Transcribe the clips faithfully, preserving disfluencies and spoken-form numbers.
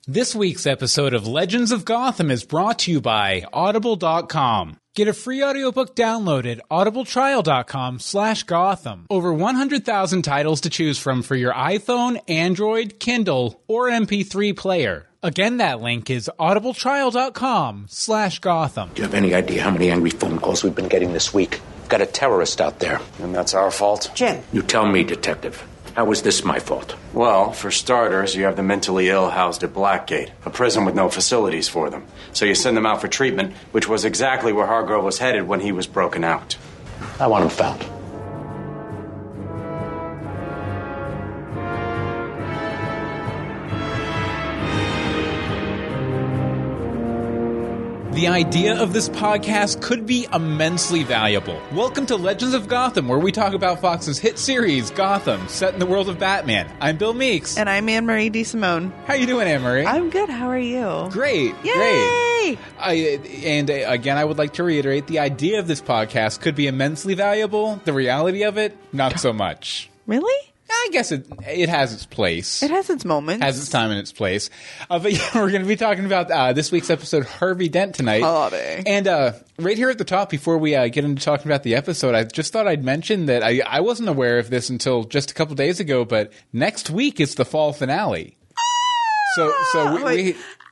This week's episode of Legends of Gotham is brought to you by Audible dot com. Get a free audiobook download at audibletrial.com slash Gotham. Over one hundred thousand titles to choose from for your iPhone, Android, Kindle, or M P three player. Again, that link is audibletrial.com slash Gotham. Do you have any idea how many angry phone calls we've been getting this week? We've got a terrorist out there. And that's our fault? Jim. You tell me, Detective. How is this my fault? Well, for starters, you have the mentally ill housed at Blackgate, a prison with no facilities for them. So you send them out for treatment, which was exactly where Hargrove was headed when he was broken out. I want him found. The idea of this podcast could be immensely valuable. Welcome to Legends of Gotham, where we talk about Fox's hit series, Gotham, set in the world of Batman. I'm Bill Meeks. And I'm Anne-Marie DeSimone. How you doing, Anne-Marie? I'm good. How are you? Great. Yay! Great. I, and uh, again, I would like to reiterate, the idea of this podcast could be immensely valuable. The reality of it, not so much. Really? I guess it it has its place. It has its moments. Has its time and its place. Uh, but yeah, we're going to be talking about uh, this week's episode, Harvey Dent, tonight. Harvey. And uh, right here at the top, before we uh, get into talking about the episode, I just thought I'd mention that I, I wasn't aware of this until just a couple days ago, but next week is the fall finale. So, so we... Wait. we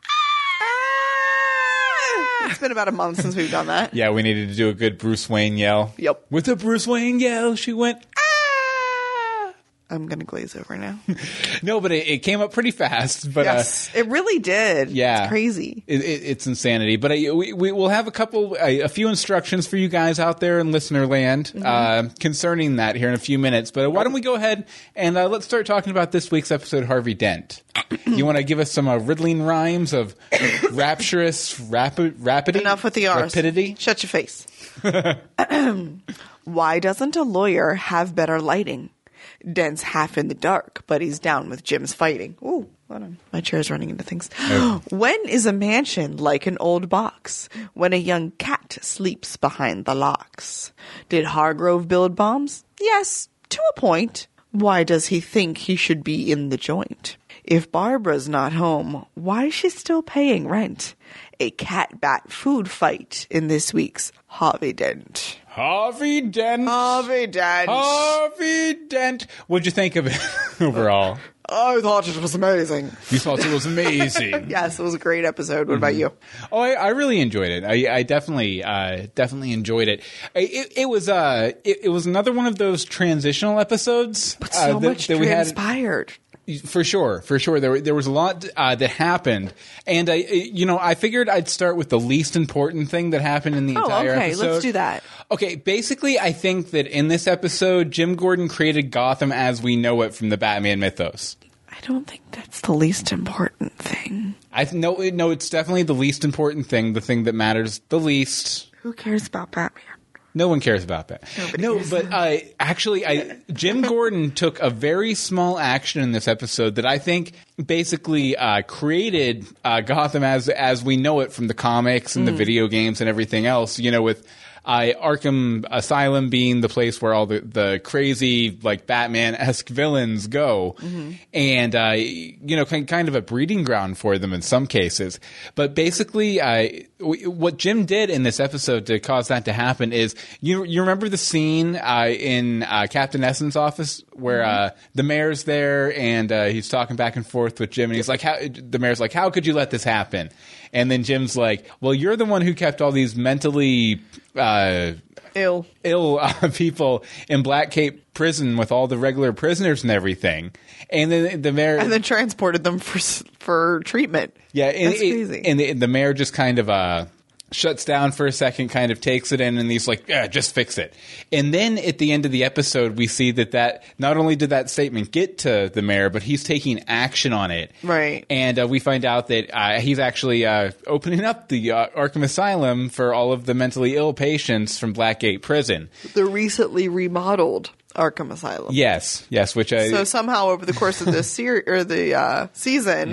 Ah! It's been about a month since we've done that. yeah, we needed to do a good Bruce Wayne yell. Yep. With a Bruce Wayne yell, she went... I'm going to glaze over now. No, but it, it came up pretty fast. But yes, uh, it really did. Yeah. It's crazy. It, it, it's insanity. But uh, we, we, we'll have a couple, a, a few instructions for you guys out there in listener land mm-hmm. uh, concerning that here in a few minutes. But uh, why don't we go ahead and uh, let's start talking about this week's episode, Harvey Dent. You want to give us some uh, riddling rhymes of rapturous rapid, rapidity? Enough with the R's. Rapidity? Shut your face. Why doesn't a lawyer have better lighting? Dent's half in the dark, but he's down with Jim's fighting. Ooh, hold on. My chair's running into things. Oh. When is a mansion like an old box? When a young cat sleeps behind the locks. Did Hargrove build bombs? Yes, to a point. Why does he think he should be in the joint? If Barbara's not home, why is she still paying rent? A cat-bat food fight in this week's Harvey Dent. Harvey Dent. Harvey Dent. Harvey Dent. What'd you think of it overall? I thought it was amazing. You thought it was amazing. Yes, it was a great episode. What mm-hmm. about you? Oh, I, I really enjoyed it. I, I definitely, uh, definitely enjoyed it. It, it was, uh, it, it was another one of those transitional episodes. But so uh, that, much that we transpired. Had. For sure, for sure. There, there was a lot uh, that happened, and I, you know, I figured I'd start with the least important thing that happened in the oh, entire okay. episode. Let's do that. Okay, basically, I think that in this episode, Jim Gordon created Gotham as we know it from the Batman mythos. I don't think that's the least important thing. I no, no, it's definitely the least important thing. The thing that matters the least. Who cares about Batman? No one cares about that. Nobody no, cares. but uh, actually, I, Jim Gordon took a very small action in this episode that I think basically uh, created uh, Gotham as as we know it from the comics and mm. the video games and everything else. You know, with uh, Arkham Asylum being the place where all the, the crazy, like, Batman-esque villains go. Mm-hmm. And, uh, you know, kind of a breeding ground for them in some cases. But basically, uh, what Jim did in this episode to cause that to happen is, you you remember the scene uh, in uh, Captain Essence's office where uh, the mayor's there and uh, he's talking back and forth with Jim, and he's like, how, the mayor's like, how could you let this happen? And then Jim's like, well, you're the one who kept all these mentally uh, ill ill uh, people in Blackgate prison with all the regular prisoners and everything. And then the mayor... And then transported them for for treatment. Yeah. And, That's crazy. And the, the mayor just kind of... Uh, shuts down for a second, kind of takes it in, and he's like, yeah, just fix it. And then at the end of the episode, we see that that not only did that statement get to the mayor, but he's taking action on it. Right. And uh, we find out that uh, he's actually uh, opening up the uh, Arkham Asylum for all of the mentally ill patients from Blackgate Prison. The recently remodeled Arkham Asylum. Yes, yes, which I... So somehow over the course of this series or the uh, season, mm.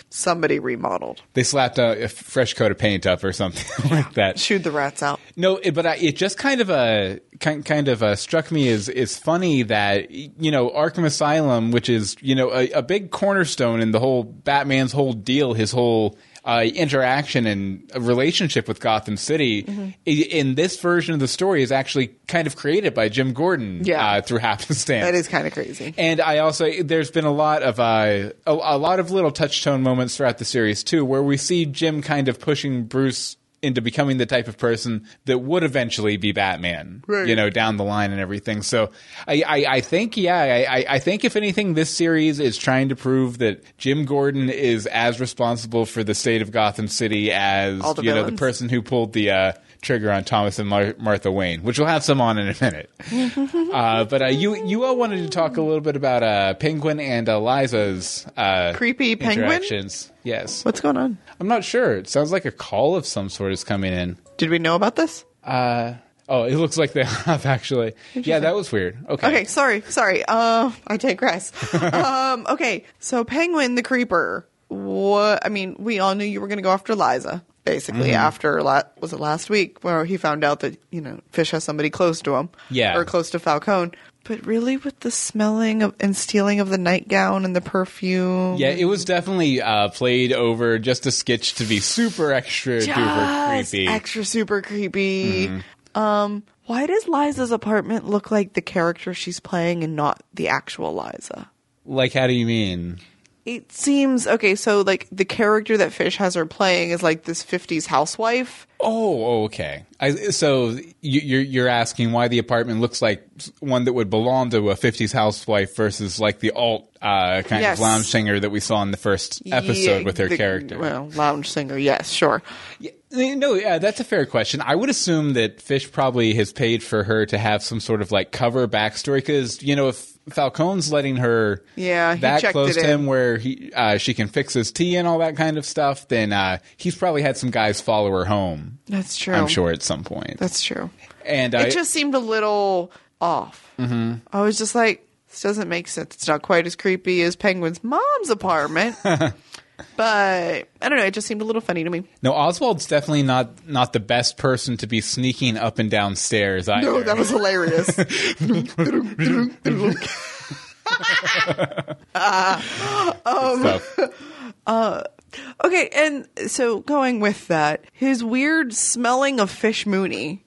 somebody remodeled. They slapped a, a fresh coat of paint up or something like that. Shooed the rats out. No, it, but I, it just kind of uh, kind kind of uh, struck me as is funny that, you know, Arkham Asylum, which is, you know, a, a big cornerstone in the whole Batman's whole deal, his whole uh, interaction and relationship with Gotham City, mm-hmm. in, in this version of the story is actually kind of created by Jim Gordon yeah. uh, through happenstance. That is kind of crazy. And I also, there's been a lot of uh, a, a lot of little touchstone moments throughout the series too, where we see Jim kind of pushing Bruce into becoming the type of person that would eventually be Batman, right. you know, down the line and everything. So I, I, I think, yeah, I, I think if anything, this series is trying to prove that Jim Gordon is as responsible for the state of Gotham City as, All the you know, villains. the person who pulled the uh, trigger on Thomas and Mar- Martha Wayne, which we'll have some on in a minute. uh, but uh, you you all wanted to talk a little bit about uh, Penguin and uh, Liza's uh, creepy penguin interactions. Yes. What's going on? I'm not sure. It sounds like a call of some sort is coming in. Did we know about this? Uh, oh, it looks like they have, actually. Yeah, that was weird. Okay. Okay, sorry, sorry. Uh, I digress. um, okay, so Penguin the Creeper. What? I mean, we all knew you were going to go after Liza, basically, Mm-hmm. after, la- was it last week, where he found out that, you know, Fish has somebody close to him. Yeah. Or close to Falcone. But really, with the smelling of and stealing of the nightgown and the perfume. Yeah, it was definitely uh, played over just a sketch to be super extra Just duper creepy. extra super creepy. Mm-hmm. Um, why does Liza's apartment look like the character she's playing and not the actual Liza? Like, how do you mean? It seems okay. So, like, the character that Fish has her playing is like this fifties housewife. Oh, okay. I, so you, you're you're asking why the apartment looks like one that would belong to a fifties housewife versus like the alt uh, kind Yes. of lounge singer that we saw in the first episode Yeah, with her the- character. Well, lounge singer, yes, sure. Yeah, no, yeah, that's a fair question. I would assume that Fish probably has paid for her to have some sort of like cover backstory because, you know, if Falcone's letting her Yeah, he that checked close it to him in. where he uh, she can fix his tea and all that kind of stuff, then uh, he's probably had some guys follow her home. That's true. I'm sure at some point. That's true. And I, It just seemed a little off. Mm-hmm. I was just like, this doesn't make sense. It's not quite as creepy as Penguin's mom's apartment. But I don't know. It just seemed a little funny to me. no, Oswald's definitely not not the best person to be sneaking up and down stairs either. No, that was hilarious. Stuff. Okay, and so going with that, his weird smelling of Fish Mooney.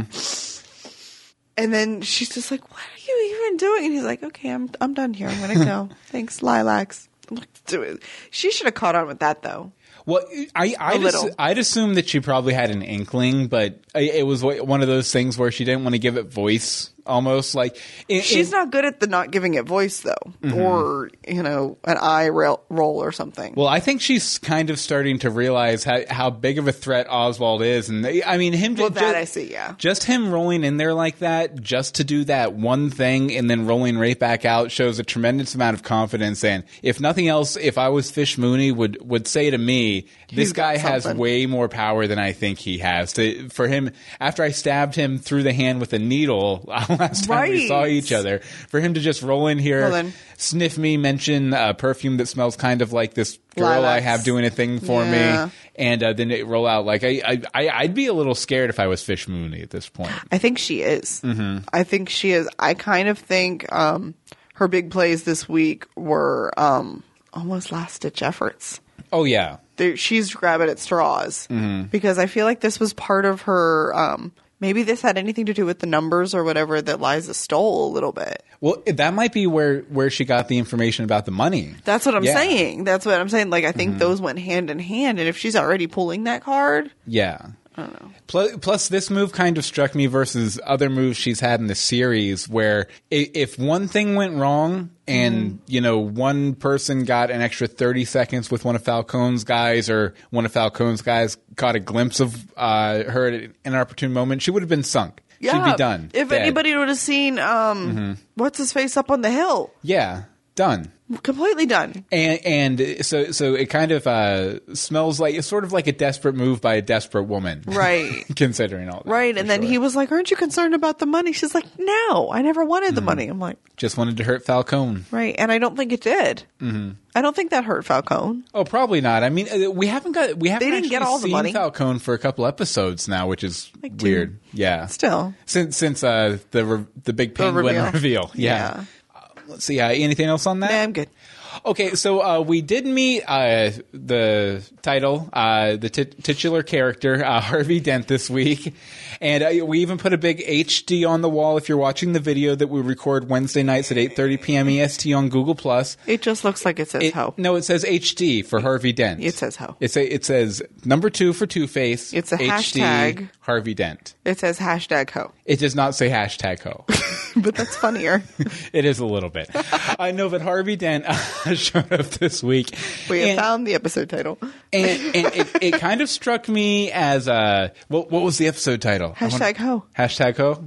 Mm-hmm. And then she's just like, "What are you even doing?" And he's like, "Okay, I'm I'm done here. I'm gonna go. Thanks, lilacs." Let's do it. She should have caught on with that though. Well, I, I'd, little. assu- I'd assume that she probably had an inkling, but it was one of those things where she didn't want to give it voice, almost. Like in, She's in- not good at the not giving it voice though, Mm-hmm. or you know, an eye rail, roll or something. Well, I think she's kind of starting to realize how, how big of a threat Oswald is, and they, I mean him. Well, ju- that I see, yeah. Just him rolling in there like that, just to do that one thing, and then rolling right back out, shows a tremendous amount of confidence. And if nothing else, if I was Fish Mooney, would would say to me, this He's got guy has something. way more power than I think he has. To for him, after I stabbed him through the hand with a needle last time we Right. saw each other, for him to just roll in here, Well then. sniff me, mention a perfume that smells kind of like this girl I Lilacs. have doing a thing for Yeah. me, and uh, then it roll out. Like I, I, I, I'd be a little scared if I was Fish Mooney at this point. I think she is. Mm-hmm. I think she is. I kind of think um, her big plays this week were um, almost last ditch efforts. Oh yeah, There, she's grabbing at straws Mm-hmm. because I feel like this was part of her. Um, maybe this had anything to do with the numbers or whatever that Liza stole a little bit. well that might be where where she got the information about the money. That's what I'm Yeah. saying. That's what I'm saying. Like I think those went hand in hand, and if she's already pulling that card, Yeah. I don't know. Plus, plus, this move kind of struck me versus other moves she's had in the series where i- if one thing went wrong and, you know, one person got an extra thirty seconds with one of Falcone's guys or one of Falcone's guys caught a glimpse of uh, her at an opportune moment, she would have been sunk. yeah, She'd be done. If Dead. anybody would have seen um, what's his face up on the hill, Yeah. done. Completely done. And and so so it kind of uh, smells like it's sort of like a desperate move by a desperate woman, Right? Considering all that, Right, and then sure. he was like, "Aren't you concerned about the money?" She's like, "No, I never wanted the Mm-hmm. money." I'm like, just wanted to hurt Falcone. "Right," and I don't think it did. Mm-hmm. I don't think that hurt Falcone. Oh, probably not. I mean, uh, we haven't got we haven't They didn't actually get all the seen money. Falcone for a couple episodes now, which is Like two. weird. Yeah, Still, since since uh, the re- the big The penguin reveal. reveal. Yeah. Uh, let's see. Uh, anything else on that? nah, I'm good. Okay, so uh, we did meet uh, the title, uh, the t- titular character, uh, Harvey Dent, this week. And uh, we even put a big H D on the wall if you're watching the video that we record Wednesday nights at eight thirty p.m. E S T on Google Plus. It just looks like it says It- "ho." No, it says H D for Harvey Dent. It says ho. It's a, it says number two for Two-Face. It's a H D hashtag. Harvey Dent. It says hashtag ho, It does not say hashtag ho. but that's funnier. It is a little bit. I know, but Harvey Dent uh, showed up this week. We have And- found the episode title. And, and it, it kind of struck me as uh, what, what was the episode title? I Hashtag wanna- ho. Hashtag ho.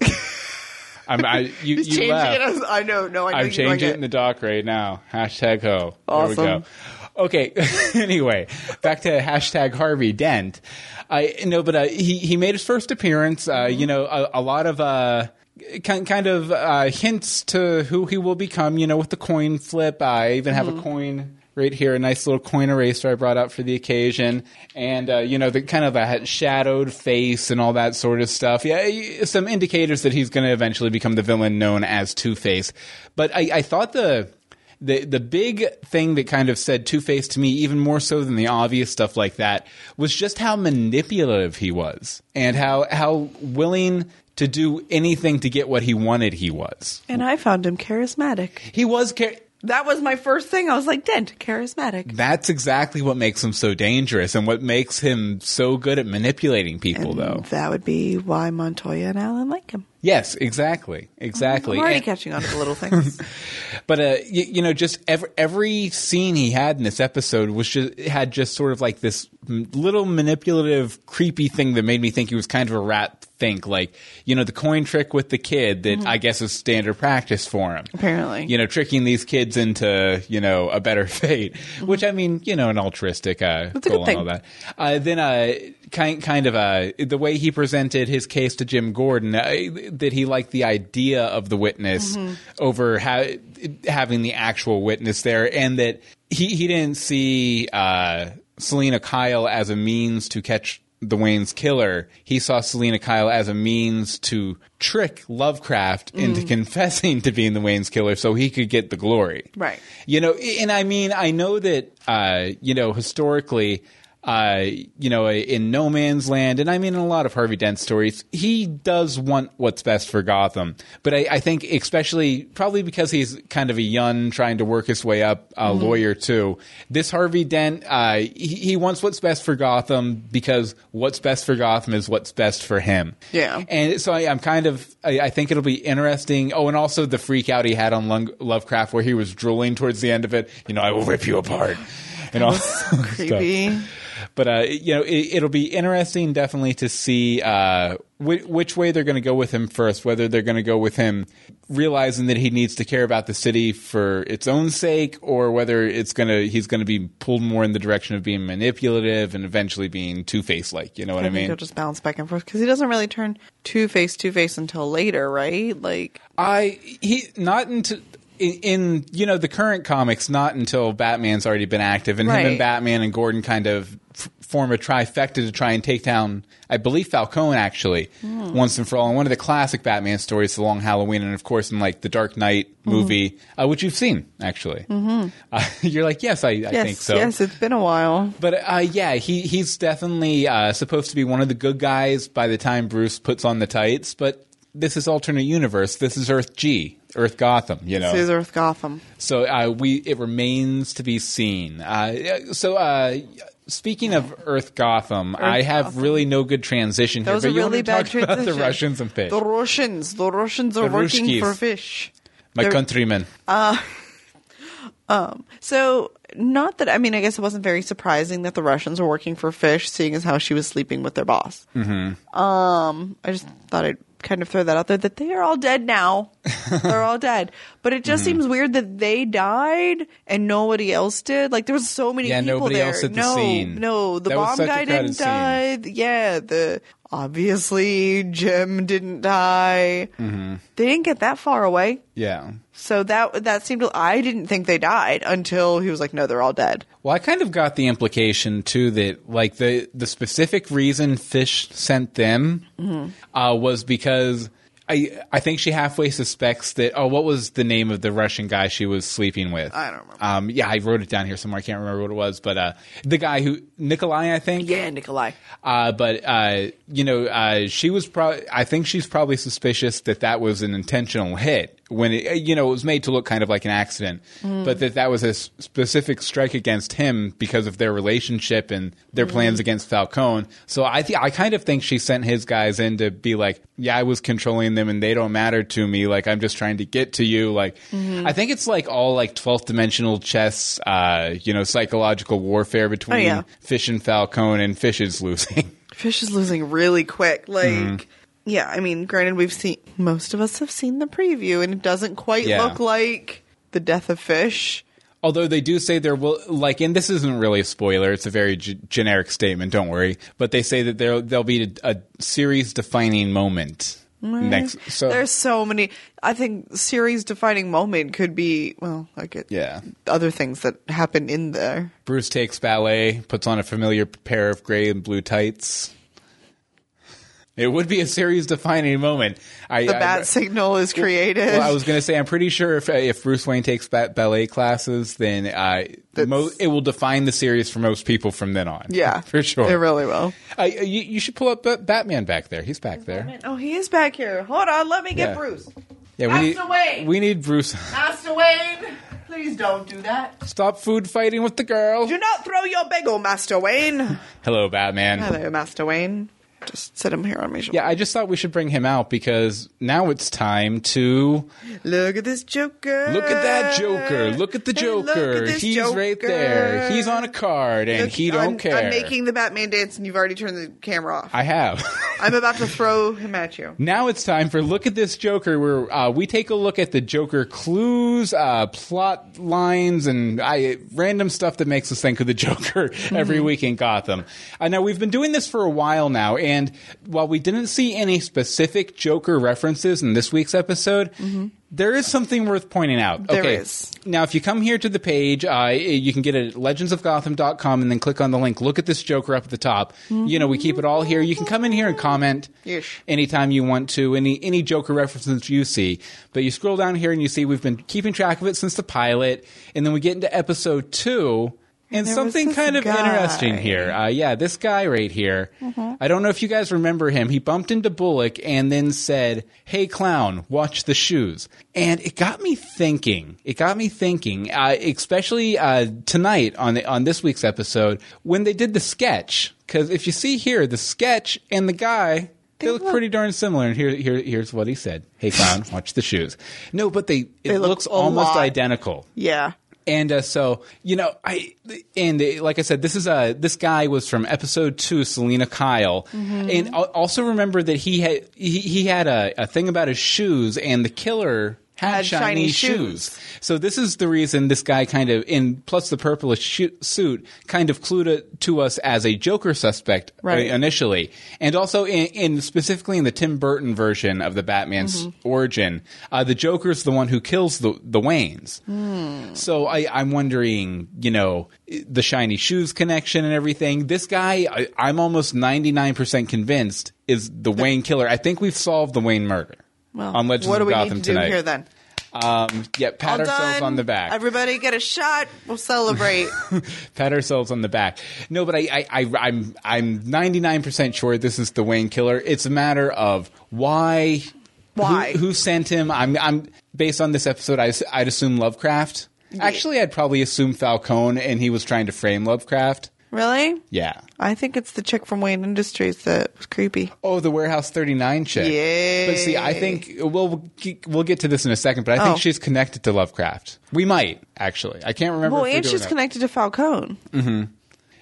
I'm, I, you Just you changing laugh. it as I know. No, I know I'm you're changing doing it in the doc right now. Hashtag ho. Awesome. There we go. Okay. Anyway, back to hashtag Harvey Dent. I no, but uh, he he made his first appearance. Uh, Mm-hmm. You know, a, a lot of. Uh, Kind kind of uh, hints to who he will become, you know, with the coin flip. I even have Mm-hmm. a coin right here, a nice little coin eraser I brought out for the occasion. And, uh, you know, the kind of a shadowed face and all that sort of stuff. Yeah, some indicators that he's going to eventually become the villain known as Two-Face. But I, I thought the... The the big thing that kind of said Two-Face to me, even more so than the obvious stuff like that, was just how manipulative he was and how how willing to do anything to get what he wanted he was. And I found him charismatic. He was... Char- That was my first thing. I was like, Dent, charismatic. That's exactly what makes him so dangerous and what makes him so good at manipulating people, And though. that would be why Montoya and Alan like him. Yes, exactly. Exactly. I'm already And- catching on to the little things. But uh, you, you know, just every, every scene he had in this episode was just had just sort of like this m- little manipulative, creepy thing that made me think he was kind of a rat. Think like, you know, the coin trick with the kid that Mm-hmm. I guess is standard practice for him. Apparently. You know, tricking these kids into, you know, a better fate, which I mean, you know, an altruistic uh, That's a goal good and all that. Uh, then, uh, kind kind of uh, the way he presented his case to Jim Gordon, uh, that he liked the idea of the witness Mm-hmm. over ha- having the actual witness there, and that he he didn't see uh, Selena Kyle as a means to catch the Wayne's killer. He saw Selena Kyle as a means to trick Lovecraft into confessing to being the Wayne's killer so he could get the glory. Right. You know, and I mean, I know that, uh, you know, historically, uh, you know, in No Man's Land, and I mean in a lot of Harvey Dent stories, he does want what's best for Gotham. But I, I think especially, probably because he's kind of a young, trying to work his way up uh, lawyer too, this Harvey Dent, uh, he, he wants what's best for Gotham because what's best for Gotham is what's best for him. Yeah. And so I, I'm kind of, I, I think it'll be interesting. Oh, and also the freak out he had on Lung- Lovecraft where he was drooling towards the end of it. You know, I will rip you apart. And all that Creepy. stuff. But, uh, you know, it, it'll be interesting definitely to see uh, wh- which way they're going to go with him first, whether they're going to go with him realizing that he needs to care about the city for its own sake, or whether it's going to he's going to be pulled more in the direction of being manipulative and eventually being Two-Face like, you know what I, I think mean? he'll just bounce back and forth because he doesn't really turn Two-Face Two-Face until later, right? Like, I he not until in, in you know the current comics, not until Batman's already been active, and him Right. and Batman and Gordon kind of f- form a trifecta to try and take down, I believe, Falcone actually Hmm. once and for all. In one of the classic Batman stories, The Long Halloween, and of course in like the Dark Knight Mm-hmm. movie, uh, which you've seen actually. Mm-hmm. Uh, you're like, yes, I, I yes, think so. yes, it's been a while. But uh, yeah, he he's definitely uh, supposed to be one of the good guys by the time Bruce puts on the tights. But this is alternate universe. This is Earth G, Earth Gotham. You know, This is Earth Gotham. so uh, we it remains to be seen. Uh, so uh, speaking of Earth Gotham, I have Gotham. really no good transition That here. was But a you really want to bad talk about transition. the Russians and fish, The Russians. The Russians are The working Ruskies. for fish. my They're- countrymen. So, not that, I mean, I guess it wasn't very surprising that the Russians were working for fish, seeing as how she was sleeping with their boss. Mm-hmm. Um, I just thought I'd kind of throw that out there that they are all dead now. They're all dead. But it just Mm-hmm. seems weird that they died and nobody else did. Like there was so many Yeah, people nobody there. else at the no, scene. no, the That was bomb such a guy crowded didn't die. Yeah, the obviously Jim didn't die. Mm-hmm. They didn't get that far away. Yeah. So that that seemed to, I didn't think they died until he was like, no, they're all dead. Well, I kind of got the implication too that like the the specific reason Fish sent them Mm-hmm. uh, was because I I think she halfway suspects that. Oh, what was the name of the Russian guy she was sleeping with? I don't remember. Um, yeah, I wrote it down here somewhere. I can't remember what it was, but uh, the guy who Nikolai, I think. Yeah, Nikolai. Uh, but uh, you know, uh, she was probably. I think she's probably suspicious that that was an intentional hit when it, you know, it was made to look kind of like an accident, Mm. but that that was a s- specific strike against him because of their relationship and their Mm. plans against Falcone. So I th- I kind of think she sent his guys in to be like, yeah, I was controlling them and they don't matter to me. Like I'm just trying to get to you. Like Mm-hmm. I think it's like all like twelfth dimensional chess, uh, you know, psychological warfare between Oh, yeah. Fish and Falcone, and Fish is losing. Fish is losing really quick. Like, Mm-hmm. yeah, I mean, granted, we've seen, most of us have seen the preview, and it doesn't quite Yeah. look like the death of Fish. Although they do say there will, like, and this isn't really a spoiler, it's a very g- generic statement, don't worry. But they say that there, there'll be a, a series defining moment next. So, There's so many. I think series defining moment could be, well, like it, yeah. other things that happen in there. Bruce takes ballet, puts on a familiar pair of gray and blue tights. It would be a series-defining moment. I, The I- bat signal is created. Well, I was going to say, I'm pretty sure if if Bruce Wayne takes ba- ballet classes, then uh, mo- it will define the series for most people from then on. yeah, for sure. It really will. Uh, you, you should pull up B- Batman back there. He's back there. Oh, he is back here. Hold on, let me get Yeah. Bruce. Yeah, we Master need Wayne! we need Bruce. Master Wayne, please don't do that. Stop food fighting with the girl. Do not throw your bagel, Master Wayne. Hello, Batman. Hello, Master Wayne. Just sit him here on my shoulder. Yeah, I just thought we should bring him out because now it's time to Look at this Joker. look at that Joker. Look at the Hey, look Joker. at this He's right Joker. there. He's on a card and Look, he don't I'm, care. I'm making the Batman dance, and you've already turned the camera off. I have. I'm about to throw him at you. Now it's time for Look at This Joker, where uh, we take a look at the Joker clues, uh, plot lines, and I, random stuff that makes us think of the Joker every week in Gotham. Uh, now, we've been doing this for a while now, and while we didn't see any specific Joker references in this week's episode, there is something worth pointing out. There okay. is. Now, if you come here to the page, uh, you can get it at legends of gotham dot com and then click on the link. Look at this Joker up at the top. You know, we keep it all here. You can come in here and comment Yes. anytime you want to, any any Joker references you see. But you scroll down here and you see we've been keeping track of it since the pilot, and then we get into episode two. And There was something this kind of guy. interesting here. Uh, yeah, this guy right here. I don't know if you guys remember him. He bumped into Bullock and then said, "Hey, clown, watch the shoes." And it got me thinking. It got me thinking, uh, especially uh, tonight on the, on this week's episode when they did the sketch. Because if you see here, the sketch and the guy. They, They look look- pretty darn similar, and here, here, here's what he said: "Hey, clown, watch the shoes." No, but they it They look looks a almost lot. identical. Yeah. And uh, so, you know, I and uh, like I said, this is a this guy was from episode two, Selena Kyle, and al- also remember that he had he, he had a, a thing about his shoes, and the killer had, Had shiny, shiny shoes. shoes. So this is the reason this guy kind of, in plus the purplish shu- suit, kind of clued it to us as a Joker suspect uh, Right. initially, and also in, in specifically in the Tim Burton version of the Batman's origin, uh, the Joker's the one who kills the the Waynes. So I, I'm wondering, you know, the shiny shoes connection and everything. This guy, I, I'm almost ninety-nine percent convinced is the Wayne killer. I think we've solved the Wayne murder. Well, on Legends what do of we Gotham need to tonight. do here then? Um, yeah, pat All ourselves done. on the back. Everybody get a shot. We'll celebrate. Pat ourselves on the back. No, but I, I, I I'm I'm ninety-nine percent sure this is the Wayne killer. It's a matter of why, Why? who, who sent him. I'm I'm based on this episode. I, I'd assume Lovecraft. Actually, I'd probably assume Falcone, and he was trying to frame Lovecraft. Really? Yeah. I think it's the chick from Wayne Industries that was creepy. Oh, the Warehouse thirty-nine chick. Yay. But see, I think well, we'll get, we'll get to this in a second. But I Oh. think she's connected to Lovecraft. We might actually. I can't remember. Well, if we and do or she's not. connected to Falcone.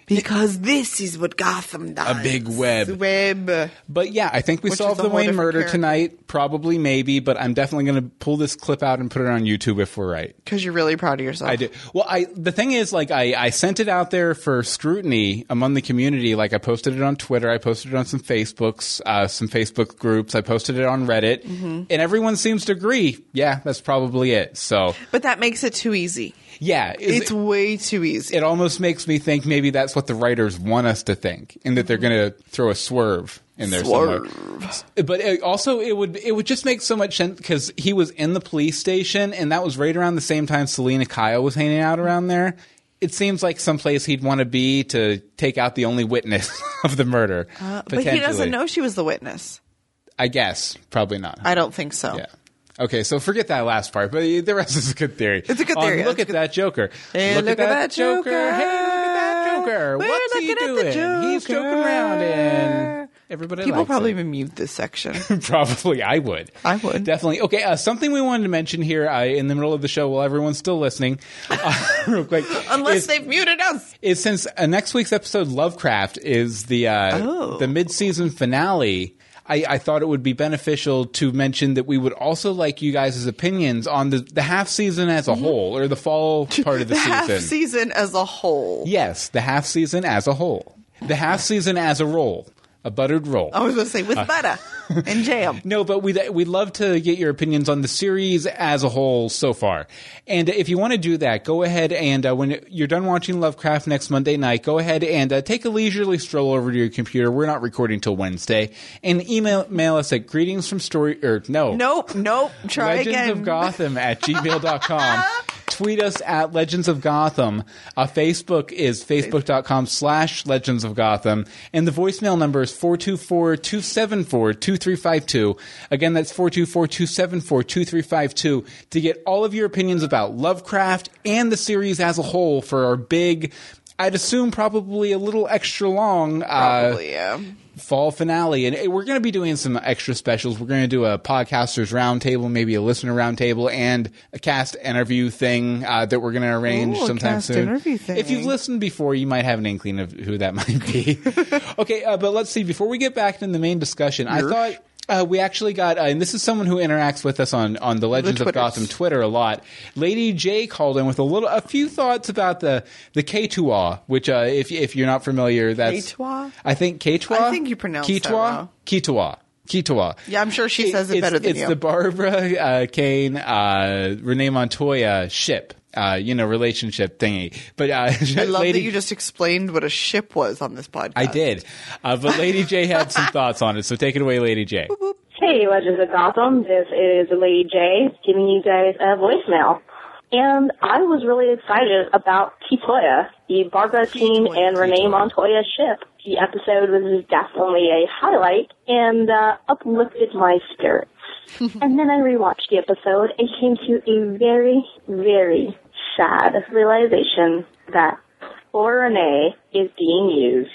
Because this is what Gotham does. A big web. Web. But yeah, I think we Which solved is a the whole Wayne different murder character. tonight. Probably, maybe, but I'm definitely going to pull this clip out and put it on YouTube if we're right. Because you're really proud of yourself. I do. Well, I the thing is, like, I, I sent it out there for scrutiny among the community. Like, I posted it on Twitter. I posted it on some Facebooks, uh, some Facebook groups. I posted it on Reddit. Mm-hmm. And everyone seems to agree. Yeah, that's probably it. So, But that makes it too easy. yeah. is It's it- way too easy. it almost makes me think maybe that's what the writers want us to think, and that they're going to throw a swerve in there Swerve. somewhere. But it also, it would it would just make so much sense because he was in the police station, and that was right around the same time Selena Kyle was hanging out around there. It seems like someplace he'd want to be to take out the only witness of the murder. Uh, but he doesn't know she was the witness. I guess probably not. I don't think so. Yeah. Okay, so forget that last part, but the rest is a good theory. It's a good Um, theory. look It's at a good- that Joker. Hey, look, at that, Joker. Hey, look at that Joker. We're What's he looking at the doing? He's joking Joker. around, and everybody People likes probably it. even mute this section. Probably, I would. I would. Definitely. Okay, uh, something we wanted to mention here uh, in the middle of the show while everyone's still listening, uh, real quick. Unless is, they've muted us. is since uh, next week's episode, Lovecraft, is the uh, Oh. the mid-season finale. I, I thought it would be beneficial to mention that we would also like you guys' opinions on the, the half season as a whole, or the fall part of the, The season. half season as a whole. Yes, the half season as a whole. The half season as a roll. A buttered roll. I was going to say with butter and jam. No, but we'd, we'd love to get your opinions on the series as a whole so far. And if you want to do that, go ahead and uh, when you're done watching Lovecraft next Monday night, go ahead and uh, take a leisurely stroll over to your computer. We're not recording till Wednesday. And email mail us at greetings from story, or no. Nope, nope. Try Legends again. of Gotham at gmail dot com. Tweet us at Legends of Gotham. Uh, Facebook is facebook.com slash Legends of Gotham. And the voicemail number is four two four, two seven four, two three five two. Again, that's four two four, two seven four, two three five two to get all of your opinions about Lovecraft and the series as a whole for our big, I'd assume probably a little extra long uh, Probably, yeah. fall finale. And we're going to be doing some extra specials. We're going to do a podcasters roundtable, maybe a listener roundtable, and a cast interview thing uh, that we're going to arrange Ooh, a sometime cast soon. interview thing. If you've listened before, you might have an inkling of who that might be. Okay, uh, but let's see. Before we get back into the main discussion, I Yersh. thought uh, we actually got, uh, and this is someone who interacts with us on, on the Legends of Twitters. Gotham Twitter a lot. Lady J called in with a little, a few thoughts about the the Quechua, which uh, if if you're not familiar, that's Quechua? I think Quechua. I think you pronounced that Quechua. wrong. Quechua. Quechua. Yeah, I'm sure she says it it's, better than it's you. the Barbara uh, Kane, uh, Renee Montoya ship, uh, you know, relationship thingy. But uh, I love Lady, that you just explained what a ship was on this podcast. I did, uh, but Lady J had some thoughts on it. So take it away, Lady J. Hey, Legends of Gotham. This is Lady J giving you guys a voicemail. And I was really excited about Quechua, the Barbara Keene and Renee Montoya ship. The episode was definitely a highlight and uh, uplifted my spirits. And then I rewatched the episode and came to a very, very sad realization that poor Renee is being used.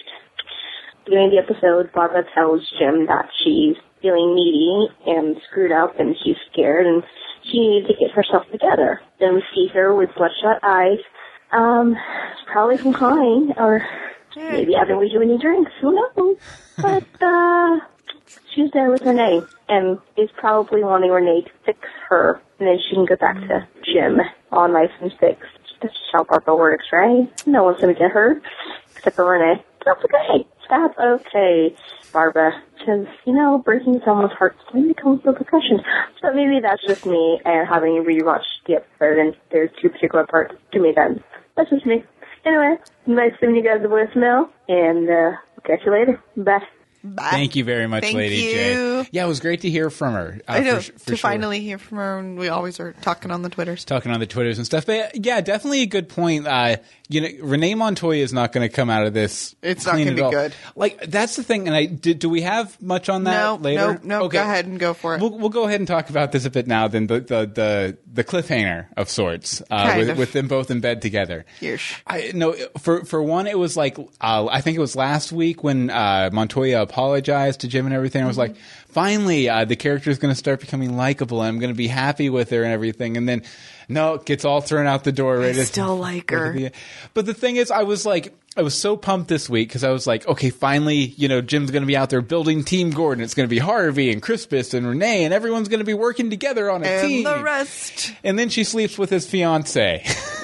During the episode, Barbara tells Jim that she's feeling needy and screwed up and she's scared and she needs to get herself together. Then we see her with bloodshot eyes, um, probably from crying or maybe having way too many drinks, who knows? But, uh, she's there with Renee and is probably wanting Renee to fix her and then she can go back to Jim all nice and fixed. That's just how Barbara works, right? No one's gonna get hurt except for Renee. That's okay. That's okay, Barbara. Because, you know, breaking someone's heart only comes with repercussions. So maybe that's just me and having rewatched the episode and there's two particular parts to me then. That's just me. Anyway, nice sending you guys a voicemail and uh, I'll catch you later. Bye. Bye. Thank you very much, Thank Lady you. J. Yeah, it was great to hear from her. Uh, I know, for, for to sure. finally hear from her, and we always are talking on the Twitters. Talking on the Twitters and stuff. But yeah, definitely a good point. Uh, you know, Renee Montoya is not going to come out of this. It's not clean gonna at be all. good. Like, that's the thing. And I did, do we have much on that No, later? no, no, go ahead and go for it. We'll, we'll go ahead and talk about this a bit now. Then the the the, the cliffhanger of sorts, uh, Kind with, of. with them both in bed together. Yeesh. I no for for one, it was like uh, I think it was last week when uh, Montoya apologize to Jim and everything. I was like, finally, uh, the character is going to start becoming likable. I'm going to be happy with her and everything. And then, no, it gets all thrown out the door. Right? I still like her. But the thing is, I was like, I was so pumped this week because I was like, okay, finally, you know, Jim's going to be out there building Team Gordon. It's going to be Harvey and Crispus and Renee, and everyone's going to be working together on a and team. And the rest. And then she sleeps with his fiance.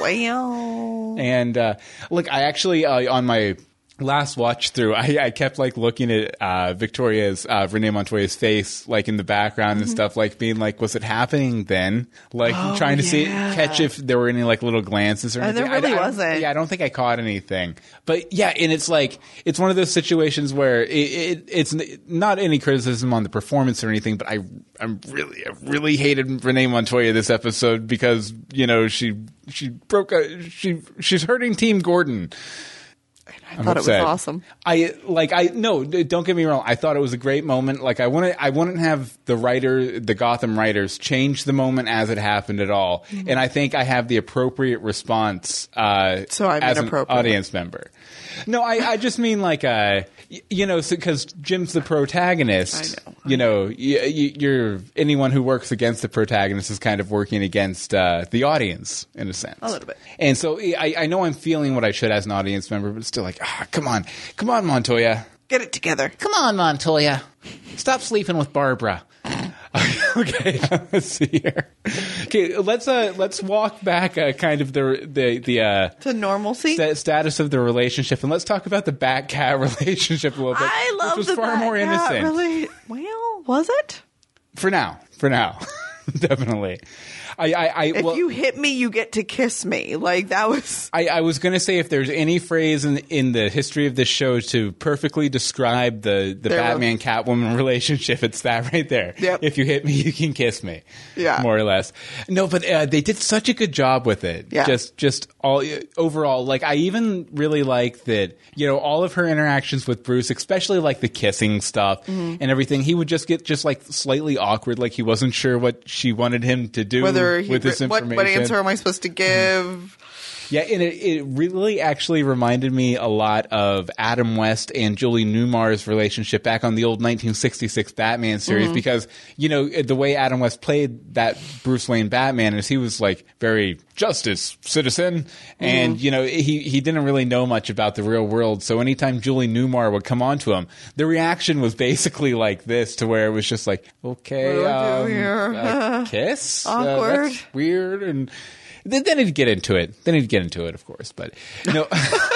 Well. And uh, look, I actually, uh, on my last watch through, I, I kept like looking at uh, Victoria's, uh, Renee Montoya's face, like in the background mm-hmm. and stuff, like being like, was it happening then? Like oh, trying to yeah. see, catch if there were any like little glances or and anything. there really I, I, wasn't. Yeah, I don't think I caught anything. But yeah, and it's like, it's one of those situations where it, it, it's not any criticism on the performance or anything, but I, I'm really, I really hated Renee Montoya this episode because, you know, she, she broke a, she, she's hurting Team Gordon. I I'm thought upset. it was awesome. I like I no, don't get me wrong. I thought it was a great moment. Like I wouldn't I wouldn't have the writer, the Gotham writers, change the moment as it happened at all. Mm-hmm. And I think I have the appropriate response. Uh, so I'm as an inappropriate. audience member. No, I, I just mean like uh, you know, because so, Jim's the protagonist. I know. You know, you, you're anyone who works against the protagonist is kind of working against uh, the audience in a sense. A little bit. And so I, I know I'm feeling what I should as an audience member, but it's still like, ah, come on, come on, Montoya, get it together. Come on, Montoya, stop sleeping with Barbara. Okay, let's see here. Okay, let's uh, let's walk back uh, kind of the the the uh, to normalcy st- status of the relationship, and let's talk about the Bat-Cat relationship a little bit. I love which was the far more Bat-Cat innocent. Rela- well, was it? For now, for now, definitely. I, I, I if well, you hit me, you get to kiss me. Like that was. I, I was going to say if there's any phrase in in the history of this show to perfectly describe the the there Batman was... Catwoman relationship, it's that right there. Yep. If you hit me, you can kiss me. Yeah. More or less. No, but uh, they did such a good job with it. Yeah. Just just all overall. Like I even really like that. You know, all of her interactions with Bruce, especially like the kissing stuff mm-hmm. and everything. He would just get just like slightly awkward, like he wasn't sure what she wanted him to do Whether with he, this information. What, what answer am I supposed to give? Mm-hmm. Yeah, and it, it really actually reminded me a lot of Adam West and Julie Newmar's relationship back on the old nineteen sixty-six Batman series mm-hmm. because, you know, the way Adam West played that Bruce Wayne Batman is he was like very justice, citizen, mm-hmm. and, you know, he, he didn't really know much about the real world. So anytime Julie Newmar would come on to him, the reaction was basically like this to where it was just like, okay, um, uh, kiss? Awkward. Uh, that's weird. And Then he'd get into it. Then he'd get into it, of course. But no,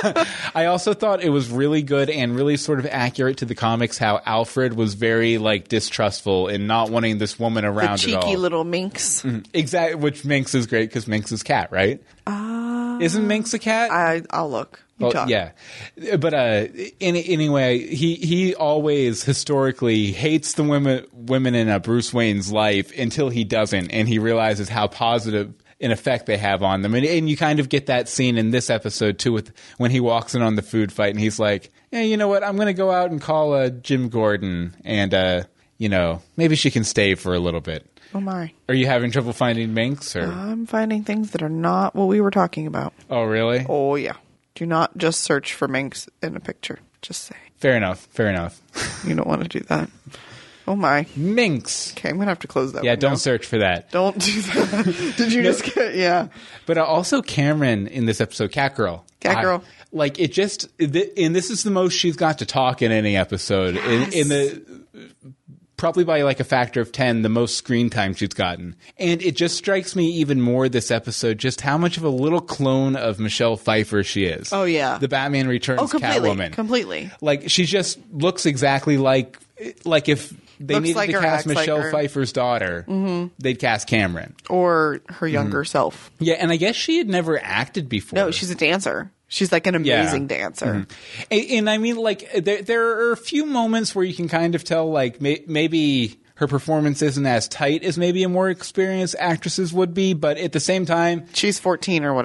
I also thought it was really good and really sort of accurate to the comics how Alfred was very like distrustful and not wanting this woman around the at all. cheeky little minx. Mm-hmm. Exactly, which Minx is great because Minx is cat, right? Uh, Isn't Minx a cat? I, I'll look. You well, talk. yeah, but uh, any, anyway, he he always historically hates the women women in uh, Bruce Wayne's life until he doesn't, and he realizes how positive an effect they have on them. And, and you kind of get that scene in this episode, too, with when he walks in on the food fight and he's like, yeah, you know what? I'm going to go out and call uh, Jim Gordon and, uh, you know, maybe she can stay for a little bit. Oh, my. Are you having trouble finding Minx? Or? I'm finding things that are not what we were talking about. Oh, really? Oh, yeah. Do not just search for Minx in a picture. Just say. Fair enough. Fair enough. You don't want to do that. Oh, my. Minx. Okay, I'm going to have to close that Yeah, window. don't search for that. Don't do that. Did you just get, yeah. But uh, also Cameron in this episode, Catgirl. Catgirl. I, like, it just, and this is the most she's got to talk in any episode. Yes. In, in the, probably by like a factor of ten, the most screen time she's gotten. And it just strikes me even more this episode, just how much of a little clone of Michelle Pfeiffer she is. Oh, yeah. The Batman Returns Oh, completely. Catwoman. Completely. Like, she just looks exactly like, like if they Looks needed like to her, cast acts Michelle like her. Pfeiffer's daughter, mm-hmm. they'd cast Cameron. Or her younger Mm-hmm. self. Yeah, and I guess she had never acted before. No, she's a dancer. She's like an amazing Yeah. dancer. Mm-hmm. And, and I mean, like, there, there are a few moments where you can kind of tell, like, may, maybe her performance isn't as tight as maybe a more experienced actresses would be, but at the same time... She's fourteen or whatever.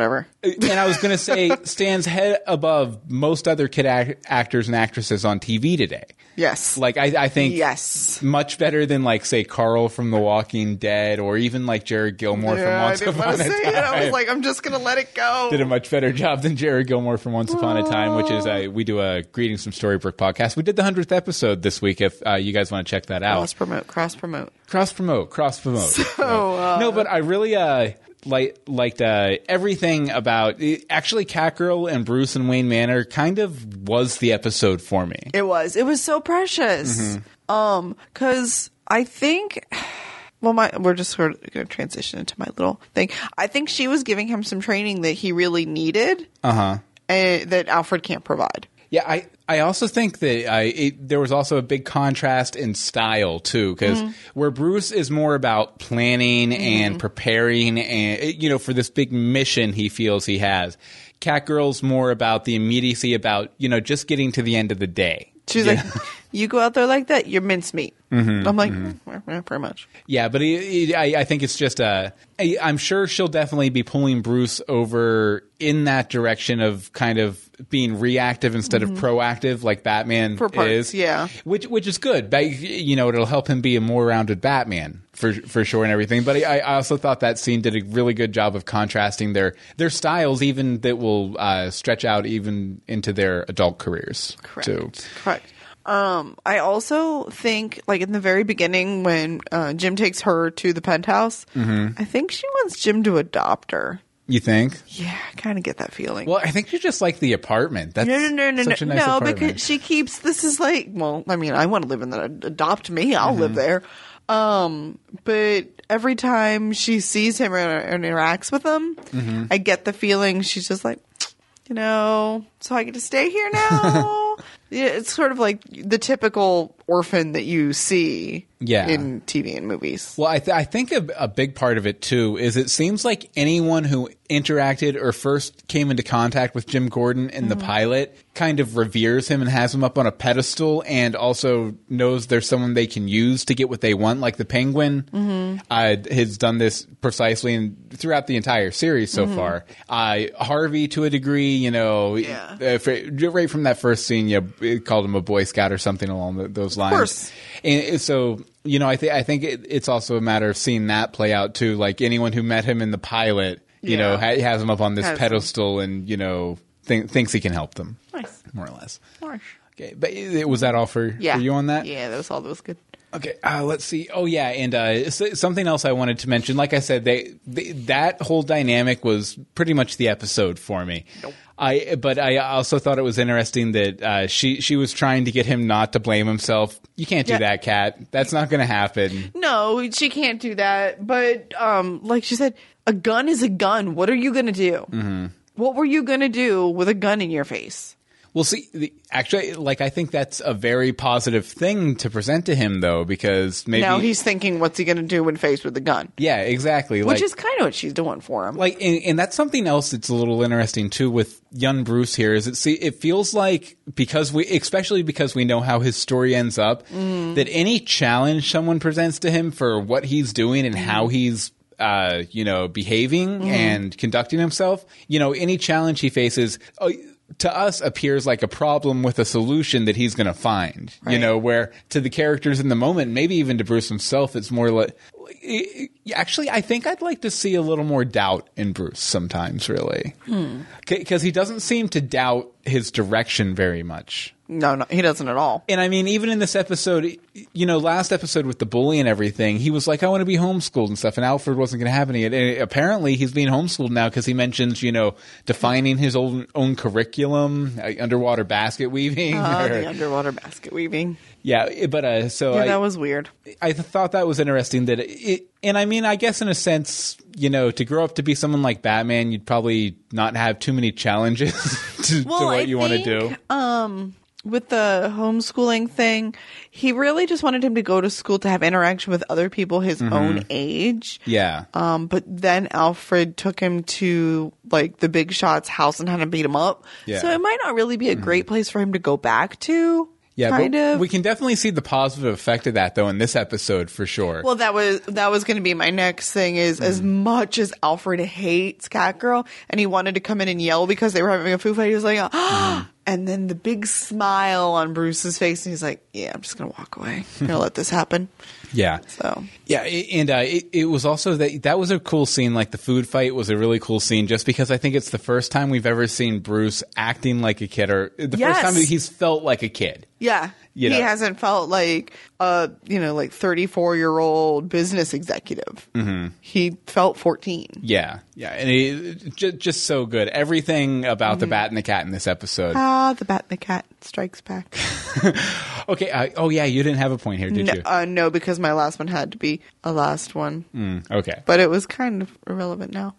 And I was going to say, stands head above most other kid ac- actors and actresses on T V today. Yes. Like, I, I think yes. much better than, like, say, Carl from The Walking Dead or even, like, Jared Gilmore yeah, from Once I didn't Upon want a to say Time. it. I was like, I'm just going to let it go. Did a much better job than Jared Gilmore from Once Upon a Time, which is, uh, we do a Greetings from Storybrooke podcast. We did the hundredth episode this week if uh, you guys want to check that out. Cross promote, cross promote. Cross promote, cross promote. So, uh, no, but I really uh, like, liked uh, everything about actually Catgirl and Bruce and Wayne Manor kind of was the episode for me. It was. It was so precious. Mm-hmm. Um, because I think. Well, my we're just sort of going to transition into my little thing. I think she was giving him some training that he really needed. Uh huh. Uh, that Alfred can't provide. Yeah, I, I also think that uh, it, there was also a big contrast in style, too, because mm-hmm. where Bruce is more about planning mm-hmm. and preparing and, you know, for this big mission he feels he has, Catgirl's more about the immediacy, about, you know, just getting to the end of the day. She's yeah. like, you go out there like that, you're mincemeat. Mm-hmm, I'm like, mm-hmm. mm, yeah, pretty much. Yeah, but he, he, I, I think it's just a. I, I'm sure she'll definitely be pulling Bruce over in that direction of kind of being reactive instead mm-hmm. of proactive, like Batman for parts, is. Yeah, which which is good. But, you know, it'll help him be a more rounded Batman for for sure and everything. But I, I also thought that scene did a really good job of contrasting their their styles, even that will uh, stretch out even into their adult careers. Correct. Too. Correct. Um, I also think, like, in the very beginning when uh, Jim takes her to the penthouse, mm-hmm. I think she wants Jim to adopt her. You think? Yeah, I kind of get that feeling. Well, I think you just like the apartment. That's no, no, no, no, such no, a nice no, apartment. because she keeps. This is like, well, I mean, I want to live in that. Adopt me, I'll mm-hmm. live there. Um, but every time she sees him or, or interacts with him, mm-hmm. I get the feeling she's just like, you know, so I get to stay here now. Yeah, it's sort of like the typical orphan that you see yeah. in T V and movies. Well, I, th- I think a, a big part of it, too, is it seems like anyone who interacted or first came into contact with Jim Gordon in mm-hmm. the pilot kind of reveres him and has him up on a pedestal and also knows there's someone they can use to get what they want, like the Penguin mm-hmm. uh, has done this precisely and throughout the entire series so mm-hmm. far. Uh, Harvey, to a degree, you know, yeah. uh, for, right from that first scene, you know, called him a Boy Scout or something along the, those lines. Of course. And so, you know, I, th- I think it, it's also a matter of seeing that play out, too. Like, anyone who met him in the pilot, you yeah. know, ha- has him up on this has pedestal him. and, you know, th- thinks he can help them. Nice. More or less. Nice. Okay, but it, was that all for, yeah. for you on that? Yeah, that was all that was good. Okay, uh, let's see. Oh, yeah, and uh, something else I wanted to mention. Like I said, they, they that whole dynamic was pretty much the episode for me. Nope. I, but I also thought it was interesting that uh, she she was trying to get him not to blame himself. You can't do yeah. that, Kat. That's not going to happen. No, she can't do that. But um, like she said, a gun is a gun. What are you going to do? Mm-hmm. What were you going to do with a gun in your face? Well, see, the, actually, like, I think that's a very positive thing to present to him, though, because maybe... Now he's thinking, what's he going to do when faced with the gun? Yeah, exactly. Which like, is kind of what she's doing for him. Like, and, and that's something else that's a little interesting, too, with young Bruce here, is it, see, it feels like, because we, especially because we know how his story ends up, mm. that any challenge someone presents to him for what he's doing and mm. how he's uh, you know, behaving mm. and conducting himself, you know, any challenge he faces... Oh, to us appears like a problem with a solution that he's going to find, right. You know, where to the characters in the moment, maybe even to Bruce himself, it's more like, actually, I think I'd like to see a little more doubt in Bruce sometimes, really. Because hmm. he doesn't seem to doubt his direction very much. No, no, he doesn't at all. And I mean, even in this episode, you know, last episode with the bully and everything, he was like, I want to be homeschooled and stuff, and Alfred wasn't going to have any. And apparently he's being homeschooled now because he mentions, you know, defining his own, own curriculum, uh, underwater basket weaving. Uh, or, the underwater basket weaving. Yeah, but uh, so... Yeah, I, that was weird. I th- thought that was interesting that it... And I mean, I guess in a sense, you know, to grow up to be someone like Batman, you'd probably not have too many challenges to, well, to what I you think, want to do. Um... With the homeschooling thing, he really just wanted him to go to school to have interaction with other people his mm-hmm. own age. Yeah. Um, but then Alfred took him to like the big shot's house and had to beat him up. Yeah. So it might not really be a great place for him to go back to. Yeah, kind but of. we can definitely see the positive effect of that, though, in this episode for sure. Well, that was that was going to be my next thing. Is mm. as much as Alfred hates Catgirl, and he wanted to come in and yell because they were having a food fight, he was like, "Ah!" Mm. And then the big smile on Bruce's face, and he's like, "Yeah, I'm just going to walk away. I'm going to let this happen." Yeah. So yeah, and uh, it, it was also that that was a cool scene. Like the food fight was a really cool scene, just because I think it's the first time we've ever seen Bruce acting like a kid, or the yes. first time he's felt like a kid. Yeah. You know? He hasn't felt like a, you know, like thirty-four year old business executive. Mm-hmm. He felt fourteen. Yeah. Yeah. And it, just, just so good. Everything about mm-hmm. the Bat and the Cat in this episode. Ah, the Bat and the Cat strikes back. Okay. Uh, oh, yeah. You didn't have a point here, did no, you? Uh, no, because my last one had to be a last one. Mm, okay. But it was kind of irrelevant now.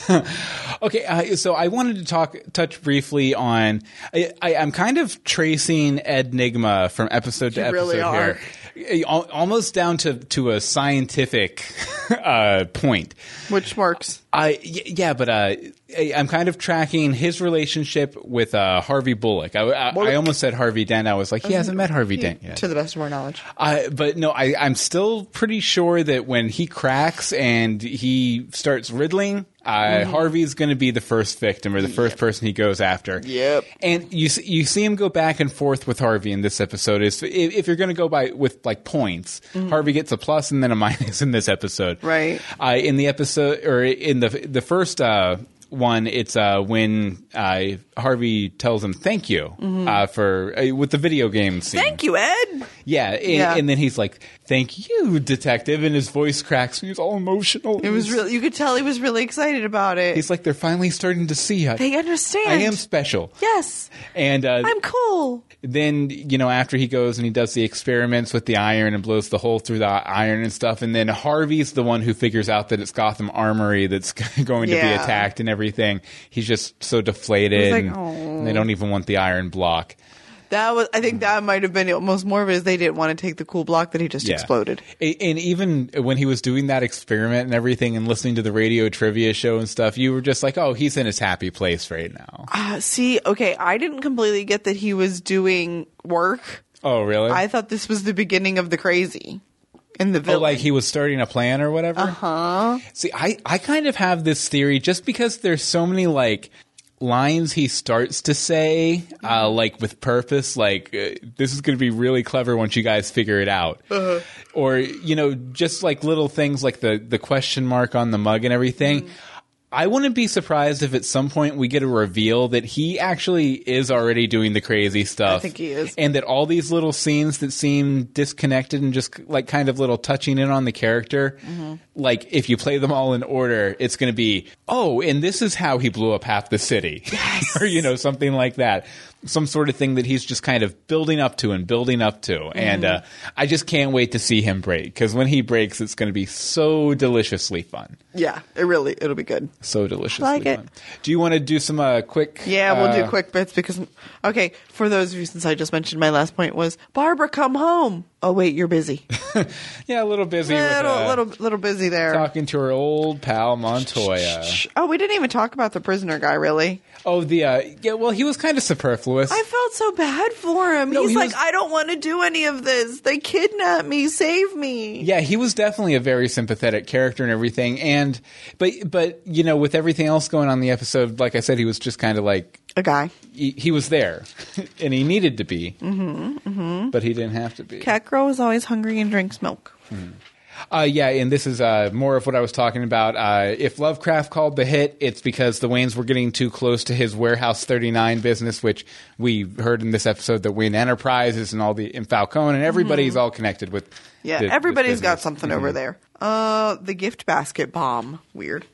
Okay, uh, so I wanted to talk, touch briefly on. I, I, I'm kind of tracing Ed Nigma from episode to you episode really are. here, Al- almost down to to a scientific uh, point. Which works. I yeah, but uh, I'm kind of tracking his relationship with uh, Harvey Bullock. I, I, I almost said Harvey Dent. I was like, he hasn't met Harvey Dent yet. To the best of our knowledge. Uh, but no, I, I'm still pretty sure that when he cracks and he starts riddling, uh, mm-hmm. Harvey's going to be the first victim or the first yep. person he goes after. Yep. And you you see him go back and forth with Harvey in this episode. Is if, if you're going to go by with like points, mm-hmm. Harvey gets a plus and then a minus in this episode. Right. Uh, in the episode or in the the first. Uh, One, it's uh, when uh, Harvey tells him thank you mm-hmm. uh, for uh, with the video game scene. Thank you, Ed. Yeah and, yeah, and then he's like, "Thank you, detective," and his voice cracks and he's all emotional. It was really, you could tell he was really excited about it. He's like, "They're finally starting to see us. They understand. I am special." Yes, and uh, I'm cool. Then, you know, after he goes and he does the experiments with the iron and blows the hole through the iron and stuff, and then Harvey's the one who figures out that it's Gotham Armory that's going to yeah. be attacked and everything. He's just so deflated, like, and, oh. and they don't even want the iron block. That was, I think that might have been almost more of it is they didn't want to take the cool block that he just yeah. exploded. And even when he was doing that experiment and everything and listening to the radio trivia show and stuff, you were just like, oh, he's in his happy place right now. Uh, see, okay, I didn't completely get that he was doing work. Oh, really? I thought this was the beginning of the crazy. In the villain. Oh, like he was starting a plan or whatever? Uh-huh. See, I, I kind of have this theory just because there's so many, like, lines he starts to say, uh, like, with purpose, like, uh, this is going to be really clever once you guys figure it out. Uh-huh. Or, you know, just, like, little things like the, the question mark on the mug and everything. Mm. I wouldn't be surprised if at some point we get a reveal that he actually is already doing the crazy stuff. I think he is. And that all these little scenes that seem disconnected and just like kind of little touching in on the character, mm-hmm. like if you play them all in order, it's going to be, oh, and this is how he blew up half the city. Yes. Or, you know, something like that. Some sort of thing that he's just kind of building up to and building up to. Mm-hmm. And uh, I just can't wait to see him break. Because when he breaks, it's going to be so deliciously fun. Yeah, it really, it'll be good. So deliciously like it. fun. Do you want to do some uh, quick... Yeah, we'll uh, do quick bits because... Okay, for those of you, since I just mentioned my last point was, Barbara, come home. Oh, wait, you're busy. Yeah, a little busy. Little, with, uh, little, little busy there. Talking to her old pal, Montoya. Oh, we didn't even talk about the prisoner guy, really. Oh, the... Uh, yeah, well, he was kind of superfluous. I felt so bad for him. No, He's he like, was... I don't want to do any of this. They kidnapped me. Save me. Yeah, he was definitely a very sympathetic character and everything. And but but you know, with everything else going on in the episode, like I said, he was just kind of like a guy. He, he was there, and he needed to be, mm-hmm, mm-hmm. but he didn't have to be. Catgirl is always hungry and drinks milk. Mm-hmm. Uh, yeah, and this is uh, more of what I was talking about. Uh, if Lovecraft called the hit, it's because the Waynes were getting too close to his Warehouse thirty-nine business, which we heard in this episode that Wayne Enterprises and all the and Falcone and everybody's mm-hmm. all connected with. Yeah, the, everybody's got something mm-hmm. over there. Uh, the gift basket bomb. Weird.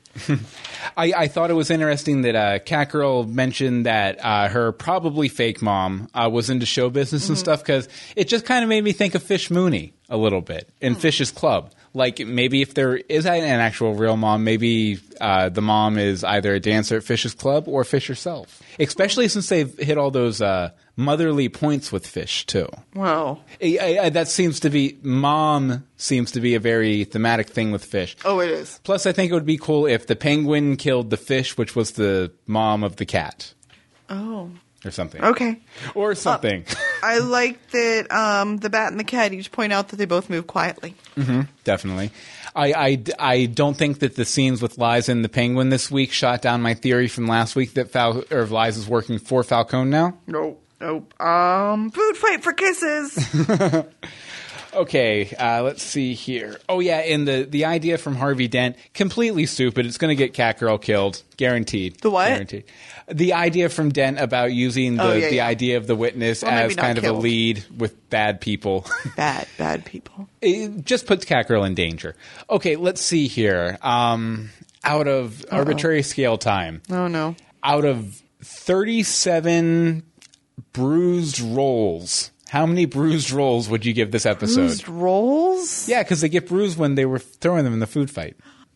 I, I thought it was interesting that uh, Catgirl mentioned that uh, her probably fake mom uh, was into show business mm-hmm. and stuff because it just kind of made me think of Fish Mooney a little bit in mm. Fish's Club. Like maybe if there is an actual real mom, maybe uh, the mom is either a dancer at Fish's Club or Fish herself. Especially since they've hit all those uh, motherly points with Fish too. Wow, I, I, that seems to be mom seems to be a very thematic thing with Fish. Oh, it is. Plus, I think it would be cool if the penguin killed the fish, which was the mom of the cat. Oh. or something. Okay. Or something. Uh, I like that um, the bat and the cat each point out that they both move quietly. Mm-hmm, definitely. I, I, I don't think that the scenes with Liza and the Penguin this week shot down my theory from last week that Fal- or Liza's working for Falcone now. Nope. Nope. Um, food fight for kisses. Okay, uh, let's see here. Oh, yeah, and the, the idea from Harvey Dent, completely stupid. It's going to get Catgirl killed. Guaranteed. The what? Guaranteed. The idea from Dent about using the, oh, yeah, the yeah. idea of the witness well, as kind killed. of a lead with bad people. Bad, bad people. It just puts Catgirl in danger. Okay, let's see here. Um, out of Uh-oh. arbitrary scale time. Oh, no. Out of thirty-seven bruised rolls, how many bruised rolls would you give this episode? Bruised rolls? Yeah, because they get bruised when they were throwing them in the food fight.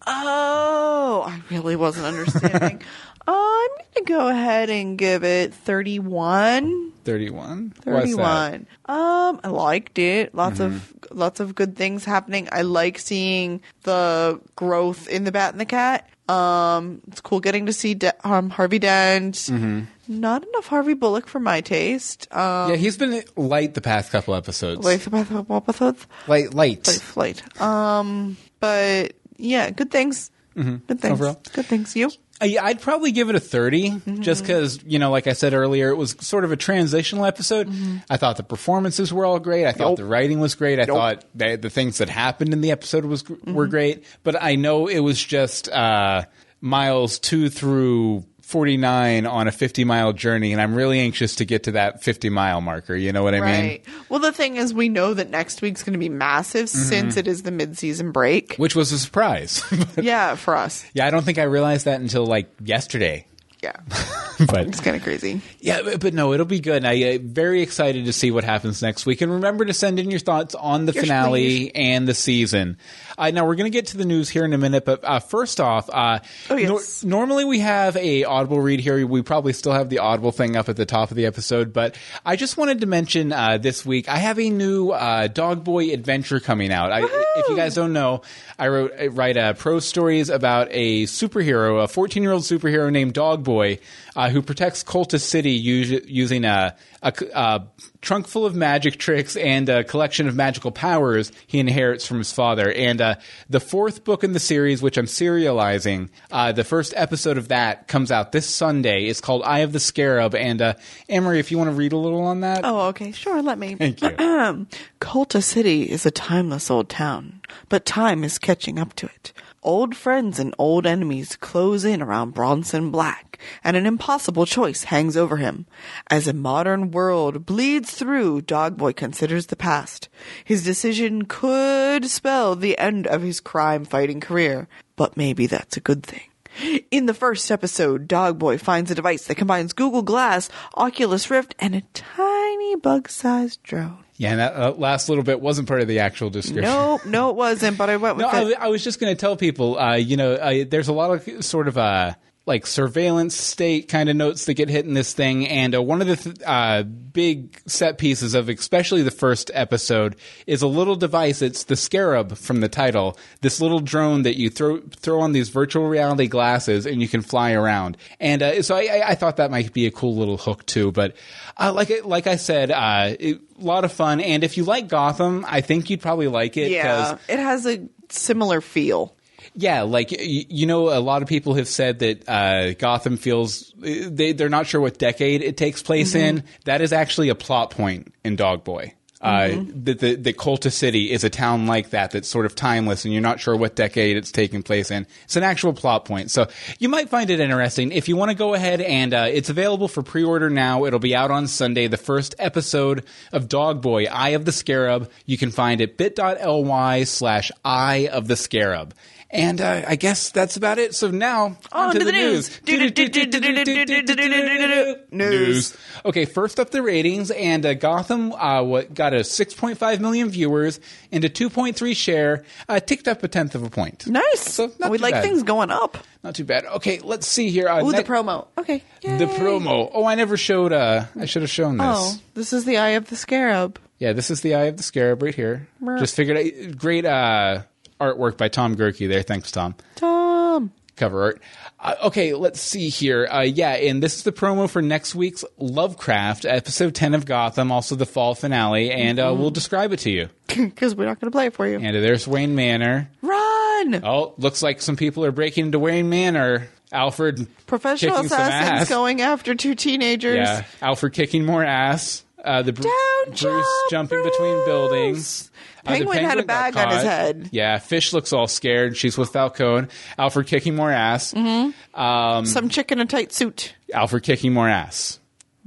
Oh, I really wasn't understanding. uh, I'm going to go ahead and give it thirty-one. thirty-one? thirty-one. Um, I liked it. Lots mm-hmm. of lots of good things happening. I like seeing the growth in the Bat and the Cat. Um, it's cool getting to see De- um, Harvey Dent. Mm-hmm. Not enough Harvey Bullock for my taste. Um, yeah, he's been light the past couple episodes. Light the past couple episodes? Light, light. Light, light. Um, but yeah, good things. Mm-hmm. Good things. Overall. Good things. You? Uh, yeah, I'd probably give it a thirty, mm-hmm. just because, you know, like I said earlier, it was sort of a transitional episode. Mm-hmm. I thought the performances were all great. I thought nope. the writing was great. I nope. thought the, the things that happened in the episode was mm-hmm. were great. But I know it was just uh, miles two through forty-nine on a fifty-mile journey, and I'm really anxious to get to that fifty-mile marker. You know what I right. mean? Well, the thing is, we know that next week's going to be massive mm-hmm. since it is the mid-season break. Which was a surprise. Yeah, for us. Yeah, I don't think I realized that until, like, yesterday. Yeah. But it's kind of crazy. Yeah, but, but no, it'll be good. I'm uh, very excited to see what happens next week. And remember to send in your thoughts on the your finale please. and the season. Uh, now, we're going to get to the news here in a minute, but uh, first off, uh, oh, yes. nor- normally we have a Audible read here. We probably still have the Audible thing up at the top of the episode, but I just wanted to mention uh, this week, I have a new uh, Dog Boy adventure coming out. I, if you guys don't know, I wrote I write uh, prose stories about a superhero, a fourteen-year-old superhero named Dog Boy, uh, who protects Cultus City us- using a, a, a trunk full of magic tricks and a collection of magical powers he inherits from his father. And uh, the fourth book in the series, which I'm serializing, uh, the first episode of that comes out this Sunday. It's called Eye of the Scarab. And uh, Anne-Marie, if you want to read a little on that. Oh, okay. Sure, let me. Thank you. Cultus City is a timeless old town, but time is catching up to it. Old friends and old enemies close in around Bronson Black, and an impossible choice hangs over him. As a modern world bleeds through, Dogboy considers the past. His decision could spell the end of his crime-fighting career, but maybe that's a good thing. In the first episode, Dogboy finds a device that combines Google Glass, Oculus Rift, and a tiny bug-sized drone. Yeah, and that uh, last little bit wasn't part of the actual description. No, no, it wasn't, but I went with no, it. I, I was just going to tell people, uh, you know, uh, there's a lot of sort of uh, like surveillance state kind of notes that get hit in this thing, and uh, one of the th- uh, big set pieces of especially the first episode is a little device. It's the Scarab from the title, this little drone that you throw throw on these virtual reality glasses and you can fly around. And uh, so I, I thought that might be a cool little hook too. But uh, like like I said, uh, it, a lot of fun. And if you like Gotham, I think you'd probably like it. Yeah, it has a similar feel. Yeah, like, you know, a lot of people have said that uh, Gotham feels, they, they're not sure what decade it takes place mm-hmm. in. That is actually a plot point in Dogboy. Mm-hmm. Uh, that the, the Cultus City is a town like that that's sort of timeless and you're not sure what decade it's taking place in. It's an actual plot point. So you might find it interesting. If you want to go ahead and uh, it's available for pre-order now. It'll be out on Sunday. The first episode of Dogboy, Eye of the Scarab, you can find it bit.ly slash Eye of the Scarab. And uh, I guess that's about it. So now, on, on to, to the, the news. News. Okay, first up the ratings. And uh, Gotham uh, what, got a six point five million viewers and a two point three share. Uh, ticked up a tenth of a point. Nice. So not we too like bad. Things going up. Not too bad. Okay, let's see here. Uh, Ooh, ne- the promo. Okay. Yay. The promo. Oh, I never showed. Uh, I should have shown this. Oh, this is the Eye of the Scarab. Yeah, this is the Eye of the Scarab right here. Mer- Just figured out. Great uh, artwork by Tom Gerke there. Thanks, Tom. Tom. cover art. Uh, okay, let's see here. Uh, yeah, and this is the promo for next week's Lovecraft, episode ten of Gotham, also the fall finale, and uh, we'll describe it to you. Because we're not going to play it for you. And there's Wayne Manor. Run! Oh, looks like some people are breaking into Wayne Manor. Alfred Professional kicking some assassins ass. going after two teenagers. Yeah, Alfred kicking more ass. Uh, the Bru- Down Bruce jump, jumping Bruce. between buildings. Uh, the Penguin had a got bag on his caught. head. Yeah, Fish looks all scared. She's with Falcone. Alfred kicking more ass. Mm-hmm. Um, Some chick in a tight suit. Alfred kicking more ass.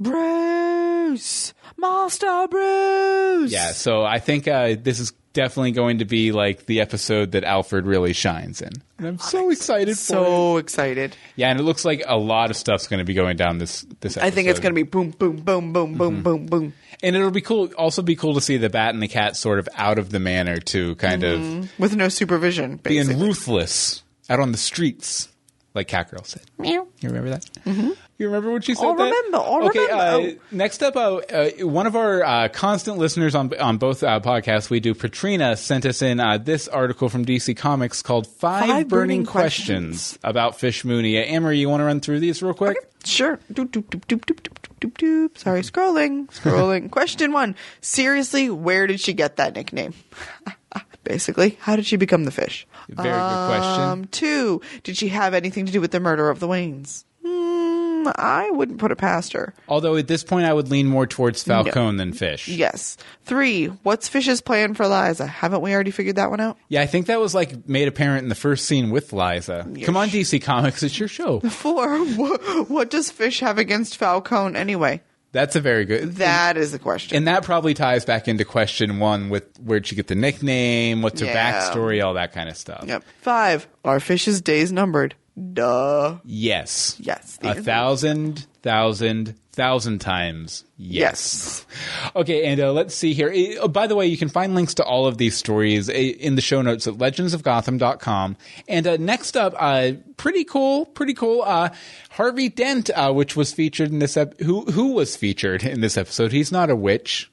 Bruce! Master Bruce! Yeah, so I think uh, this is definitely going to be like the episode that Alfred really shines in. And I'm so excited for it. So excited. Yeah, and it looks like a lot of stuff's going to be going down this this episode. I think it's going to be boom, boom, boom, boom, boom, Mm-hmm. boom, boom. And it'll be cool. Also, be cool to see the Bat and the Cat sort of out of the manor too, kind of With no supervision, being basically. ruthless out on the streets, like Catgirl said. Meow. You remember that? Mm-hmm. You remember what she said? I'll that? remember, I'll okay, remember. Uh, Oh. next up, uh, uh, one of our uh, constant listeners on on both uh, podcasts we do, Patrina, sent us in uh, this article from D C Comics called Five, Five Burning, Burning Questions. Questions. About Fish Mooney. Uh, Amory, you want to run through these real quick? Sure. Doop, doop, doop, doop, doop, doop, doop, doop. Sorry, scrolling, scrolling. Question one. Seriously, where did she get that nickname? Basically, how did she become the fish? Very good question. Um, two. Did she have anything to do with the murder of the Waynes? Hmm, I wouldn't put it past her. Although at this point I would lean more towards Falcone than Fish. Yes. Three. What's Fish's plan for Liza? Haven't we already figured that one out? Yeah, I think that was like made apparent in the first scene with Liza. Come on, D C Comics, it's your show. Four. What, what does Fish have against Falcone anyway? That's a very good. That is the question. And that probably ties back into question one with where'd she get the nickname, what's her Yeah. backstory, all that kind of stuff. Yep. Five. Are Fish's days numbered? Duh. Yes. Yes. A thousand, thousand, thousand times. Yes. Yes. Okay, and uh, let's see here. Uh, by the way, you can find links to all of these stories uh, in the show notes at legends of gotham dot com. And uh, next up, uh, pretty cool, pretty cool. Uh, Harvey Dent, uh, which was featured in this ep- who who was featured in this episode. He's not a witch.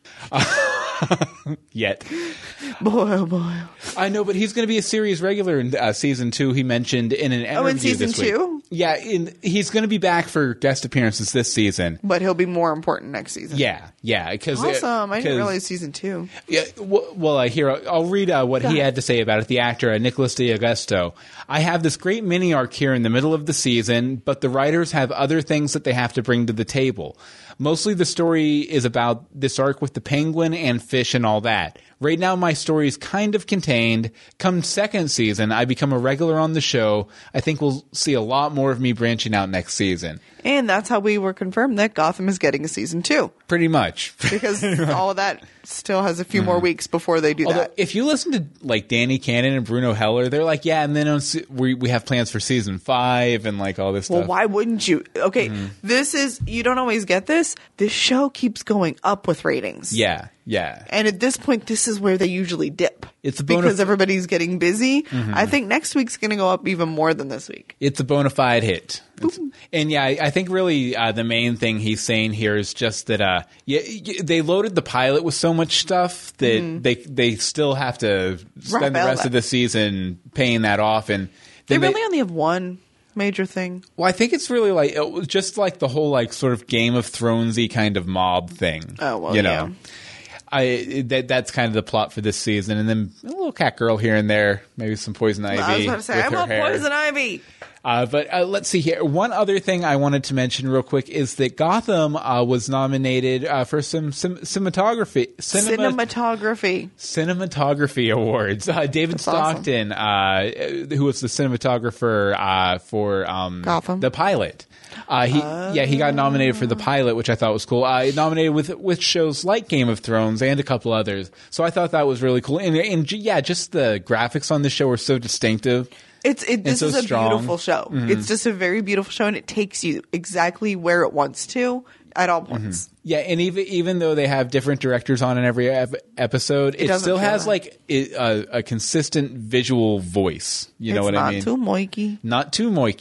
Yet. Boy, oh boy. I know, but he's going to be a series regular in uh, season two. He mentioned in an interview Oh, in season this week. two? Yeah, in, he's going to be back for guest appearances this season. But he'll be more important next season. Yeah, yeah. Because Awesome. I didn't realize season two. Yeah, w- well, uh, here I'll, I'll read uh, what he had to say about it. The actor uh, Nicholas D'Augusto. I have this great mini arc here in the middle of the season, but the writers have other things that they have to bring to the table. Mostly the story is about this arc with the Penguin and Fish and all that. Right now, my story is kind of contained. Come second season, I become a regular on the show. I think we'll see a lot more of me branching out next season. And that's how we were confirmed that Gotham is getting a season two. Pretty much. Because all of that still has a few more weeks before they do Although, that. if you listen to like Danny Cannon and Bruno Heller, they're like, yeah, and then on, se- we we have plans for season five and like all this Well, stuff. why wouldn't you? Okay, Mm-hmm. this is, you don't always get this. This show keeps going up with ratings. Yeah, yeah. And at this point, this is where they usually dip. It's a bona because f- everybody's getting busy. I think next week's going to go up even more than this week. It's a bona fide hit. It's- and yeah, I, I think really uh, the main thing he's saying here is just that uh, yeah, y- they loaded the pilot with so much stuff that they they still have to spend the Wrap rest out of the season paying that off. And They then really only have one major thing. well, I think it's really like it was just like the whole like sort of Game of Thronesy kind of mob thing. Oh, well, you know. yeah. I that that's kind of the plot for this season, and then a little cat girl here and there, maybe some poison ivy. I was about to say, with I her want hair. Poison Ivy. Uh, but uh, let's see here. One other thing I wanted to mention real quick is that Gotham uh, was nominated uh, for some sim- cinematography, cinema- Cinematography. cinematography awards. Uh, David That's awesome. Stockton, uh, who was the cinematographer uh, for um, Gotham. the pilot. Uh, he yeah he got nominated for the pilot, which I thought was cool. Uh, nominated with with shows like Game of Thrones and a couple others. So I thought that was really cool. And, and yeah, just the graphics on the show are so distinctive. It's it, this so is a strong. beautiful show. It's just a very beautiful show, and it takes you exactly where it wants to at all points. Yeah, and even even though they have different directors on in every ep- episode, it, doesn't still feel has that. like it, a, a consistent visual voice. You know it's what not I mean? too moiky. Not too moiky.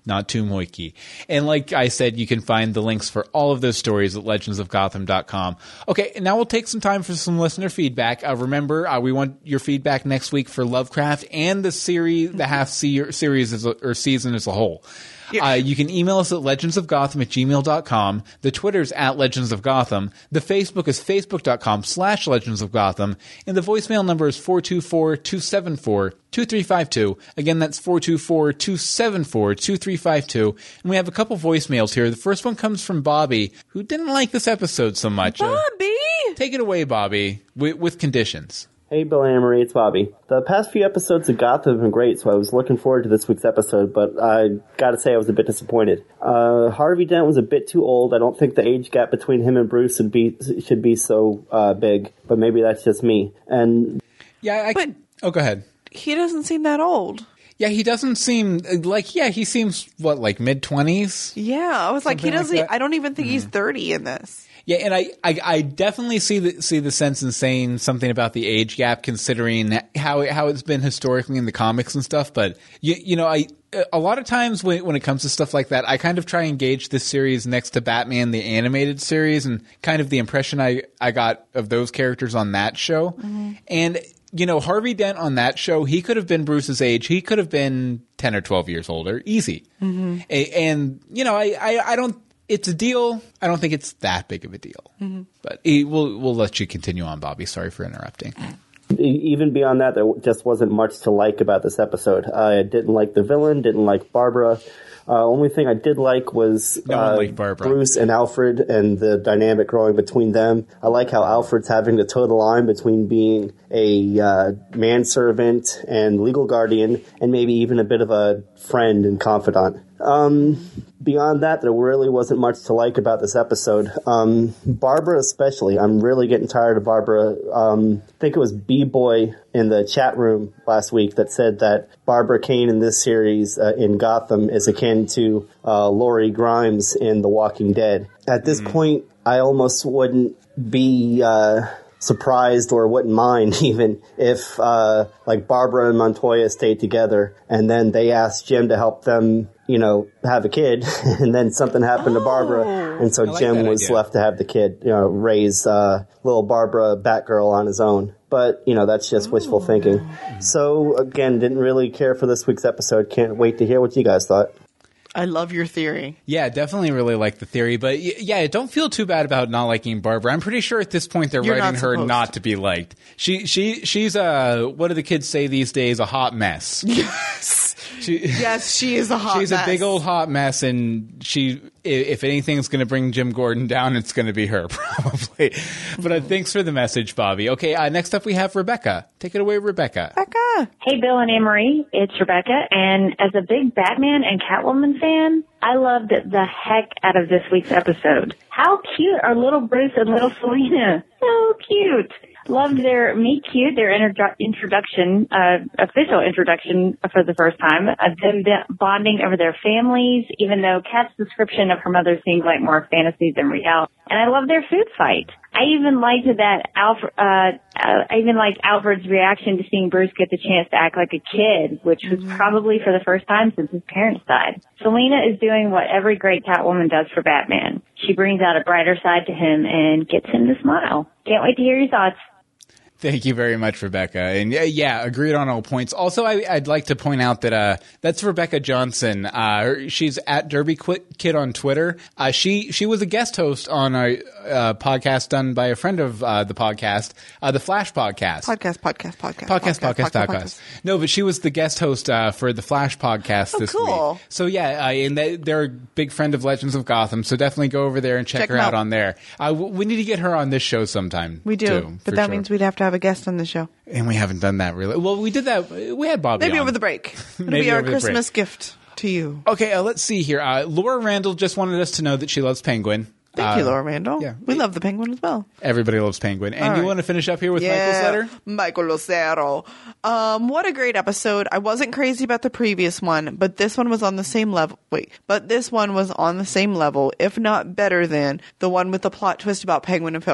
not too moiky. And like I said, you can find the links for all of those stories at legends of gotham dot com. Okay, now we'll take some time for some listener feedback. Uh, remember, uh, we want your feedback next week for Lovecraft and the series, the half se- series as a, or season as a whole. Uh, you can email us at legendsofgotham at gmail dot com. The Twitter's at Legends of Gotham. The Facebook is facebook dot com slash Legends of Gotham. And the voicemail number is four two four, two seven four, two three five two. Again, that's four two four, two seven four, two three five two. And we have a couple voicemails here. The first one comes from Bobby, who didn't like this episode so much. Bobby! Uh, take it away, Bobby, with, with conditions. Hey, Bill and Anne-Marie, it's Bobby. The past few episodes of Gotham have been great, so I was looking forward to this week's episode, but I gotta say I was a bit disappointed. Uh, Harvey Dent was a bit too old. I don't think the age gap between him and Bruce should be, should be so uh, big, but maybe that's just me. And Yeah, I But- Oh, go ahead. He doesn't seem that old. Yeah, he doesn't seem like, yeah, he seems, what, like mid-twenties? Yeah, I was like, he Something like doesn't. that. I don't even think he's thirty in this. Yeah, and I, I, I definitely see the see the sense in saying something about the age gap, considering how it, how it's been historically in the comics and stuff. But you you know, I a lot of times when when it comes to stuff like that, I kind of try and gauge this series next to Batman the animated series, and kind of the impression I I got of those characters on that show, mm-hmm. and. You know, Harvey Dent on that show, he could have been Bruce's age. He could have been ten or twelve years older. Easy. Mm-hmm. A, and, you know, I, I, I don't, it's a deal. I don't think it's that big of a deal. Mm-hmm. But he, we'll, we'll let you continue on, Bobby. Sorry for interrupting. even beyond that, there just wasn't much to like about this episode. I didn't like the villain, didn't like Barbara. Uh, only thing I did like was no one uh, liked Barbara. Bruce and Alfred and the dynamic growing between them. I like how Alfred's having to toe the line between being a uh, manservant and legal guardian and maybe even a bit of a friend and confidant. Um, beyond that, there really wasn't much to like about this episode. Um, Barbara especially. I'm really getting tired of Barbara. Um, I think it was B-Boy in the chat room last week that said that Barbara Kane in this series uh, in Gotham is akin to uh, Laurie Grimes in The Walking Dead. At this mm-hmm. point, I almost wouldn't be... Uh, surprised or wouldn't mind even if uh like Barbara and Montoya stayed together and then they asked Jim to help them, you know, have a kid and then something happened oh, to Barbara and so like Jim was idea. left to have the kid, you know, raise uh little Barbara Batgirl on his own. But, you know, that's just wishful oh. thinking. So again, didn't really care for this week's episode. Can't wait to hear what you guys thought. I love your theory. Yeah, definitely really like the theory. But yeah, don't feel too bad about not liking Barbara. I'm pretty sure at this point they're You're writing not her supposed. not to be liked. She she she's a, what do the kids say these days, a hot mess. Yes. She, yes, she is a hot she's mess. She's a big old hot mess, and she, if anything's going to bring Jim Gordon down, it's going to be her, probably. But uh, thanks for the message, Bobby. Okay, uh, next up we have Rebecca. Take it away, Rebecca. Rebecca. Hey, Bill and Anne-Marie. It's Rebecca, and as a big Batman and Catwoman fan, I loved the heck out of this week's episode. How cute are little Bruce and little Selena? So cute. Loved their meet cute, their introdu- introduction, uh, official introduction for the first time, uh, them bonding over their families, even though Kat's description of her mother seemed like more fantasy than reality. And I love their food fight. I even liked that Alfred, uh, uh, I even liked Alfred's reaction to seeing Bruce get the chance to act like a kid, which was mm-hmm. probably for the first time since his parents died. Selena is doing what every great Catwoman does for Batman. She brings out a brighter side to him and gets him to smile. Can't wait to hear your thoughts. Thank you very much, Rebecca. And yeah, agreed on all points. Also, I, I'd like to point out that uh, that's Rebecca Johnson. Uh, she's at Derby Kid on Twitter. Uh, she she was a guest host on a uh, podcast done by a friend of uh, the podcast, uh, the Flash podcast. Podcast, podcast, podcast, podcast, podcast, podcast. podcast, podcast. No, but she was the guest host uh, for the Flash podcast oh, this cool. week. So yeah, uh, and they, they're a big friend of Legends of Gotham. So definitely go over there and check, check her out. out on there. Uh, we need to get her on this show sometime. We do, too, but that sure. means we'd have to have a guest on the show. And we haven't done that really. Well, we did that. We had Bobby Maybe on. over the break. It'll Maybe be our over the Christmas break. gift to you. Okay, uh, let's see here. Uh, Laura Randall just wanted us to know that she loves Penguin. Thank uh, you, Laura Randall. Yeah. We love the Penguin as well. Everybody loves Penguin. And All you right. want to finish up here with yeah, Michael's letter? Michael Lucero. Um, what a great episode. I wasn't crazy about the previous one, but this one was on the same level. Wait, but this one was on the same level, if not better than the one with the plot twist about Penguin and Falco.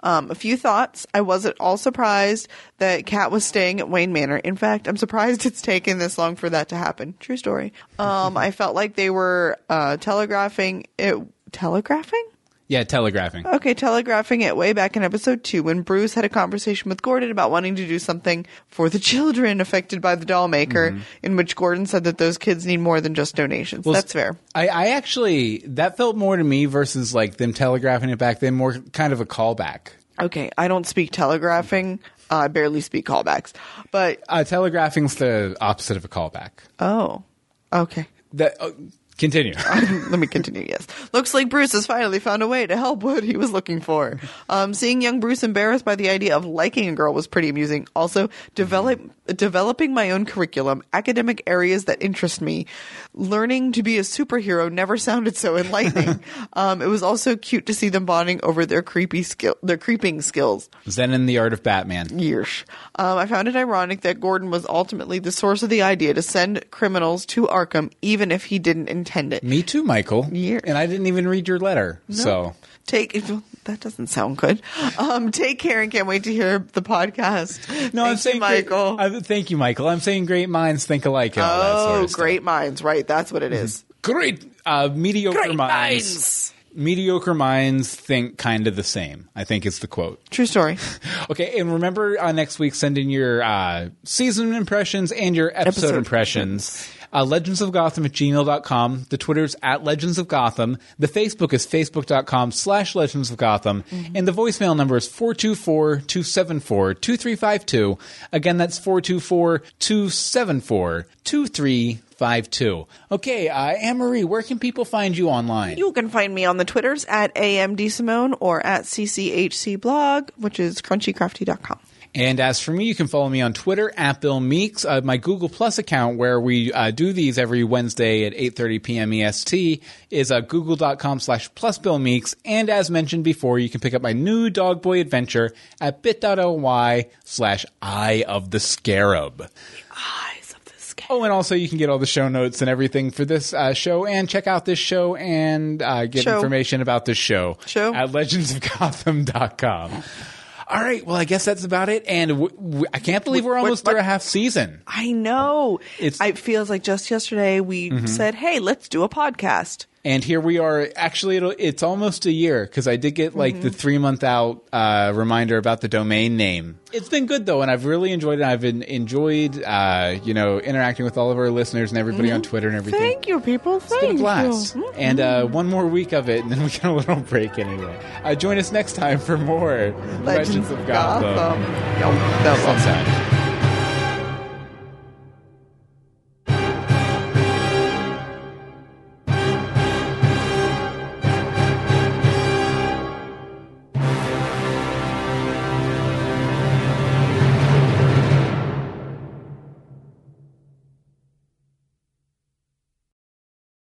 Um, a few thoughts. I wasn't all surprised that Kat was staying at Wayne Manor. In fact, I'm surprised it's taken this long for that to happen. True story. Um, I felt like they were uh, telegraphing it. Telegraphing? Yeah, telegraphing. Okay, telegraphing it way back in episode two when Bruce had a conversation with Gordon about wanting to do something for the children affected by the doll maker, mm-hmm. in which Gordon said that those kids need more than just donations. Well, that's fair. I, I actually, that felt more to me versus like them telegraphing it back then, more kind of a callback. Okay, I don't speak telegraphing. Uh, I barely speak callbacks. But uh, telegraphing's the opposite of a callback. Oh, okay. That. Uh, Continue. Let me continue, yes. Looks like Bruce has finally found a way to help what he was looking for. Um, seeing young Bruce embarrassed by the idea of liking a girl was pretty amusing. Also, develop, developing my own curriculum, academic areas that interest me. Learning to be a superhero never sounded so enlightening. um, it was also cute to see them bonding over their creepy skill, their creeping skills. Zen in the art of Batman. Yeesh. Um, I found it ironic that Gordon was ultimately the source of the idea to send criminals to Arkham, even if he didn't intend it. Me too, Michael. Year. And I didn't even read your letter. No. So take that doesn't sound good. Um, take care and can't wait to hear the podcast. No, thank I'm saying you, Michael. Great, uh, thank you, Michael. I'm saying great minds think alike. And all oh, that sort of great stuff. minds, right? That's what it is. Great, uh, mediocre great minds. minds. Mediocre minds think kind of the same, I think is the quote. True story. Okay, and remember uh, next week, send in your uh, season impressions and your episode, Episode impressions. Uh, Legends of Gotham at gmail dot com. The Twitter's at Legends of Gotham. The Facebook is facebook dot com slash Legends of Gotham. Mm-hmm. And the voicemail number is four two four, two seven four, two three five two. Again, that's four two four, two seven four, two three five two. Okay, uh, Anne-Marie, where can people find you online? You can find me on the Twitters at A M D Simone or at C C H C blog, which is crunchy crafty dot com. And as for me, you can follow me on Twitter at Bill Meeks. Uh, my Google Plus account, where we uh, do these every Wednesday at eight thirty p.m. E S T, is uh, google dot com slash plus Bill Meeks. And as mentioned before, you can pick up my new Dog Boy adventure at bit.ly slash Eye of the Scarab. Eyes of the Scarab. Oh, and also you can get all the show notes and everything for this uh, show, and check out this show and uh, get show. information about this show, show. at legends of gotham dot com. All right, well, I guess that's about it. And w- w- I can't believe we're almost what, what, through a half season. I know. It's, it feels like just yesterday we mm-hmm. said, hey, let's do a podcast. And here we are. Actually, it'll, it's almost a year because I did get like mm-hmm. the three month out uh, reminder about the domain name. It's been good though, and I've really enjoyed it. I've been enjoyed, uh, you know, interacting with all of our listeners and everybody mm-hmm. on Twitter and everything. Thank you, people. It's Thank been a blast. you. Mm-hmm. And uh, one more week of it, and then we get a little break anyway. Uh, join us next time for more Legends, Legends of Gotham. Gotham. Yo, that was awesome.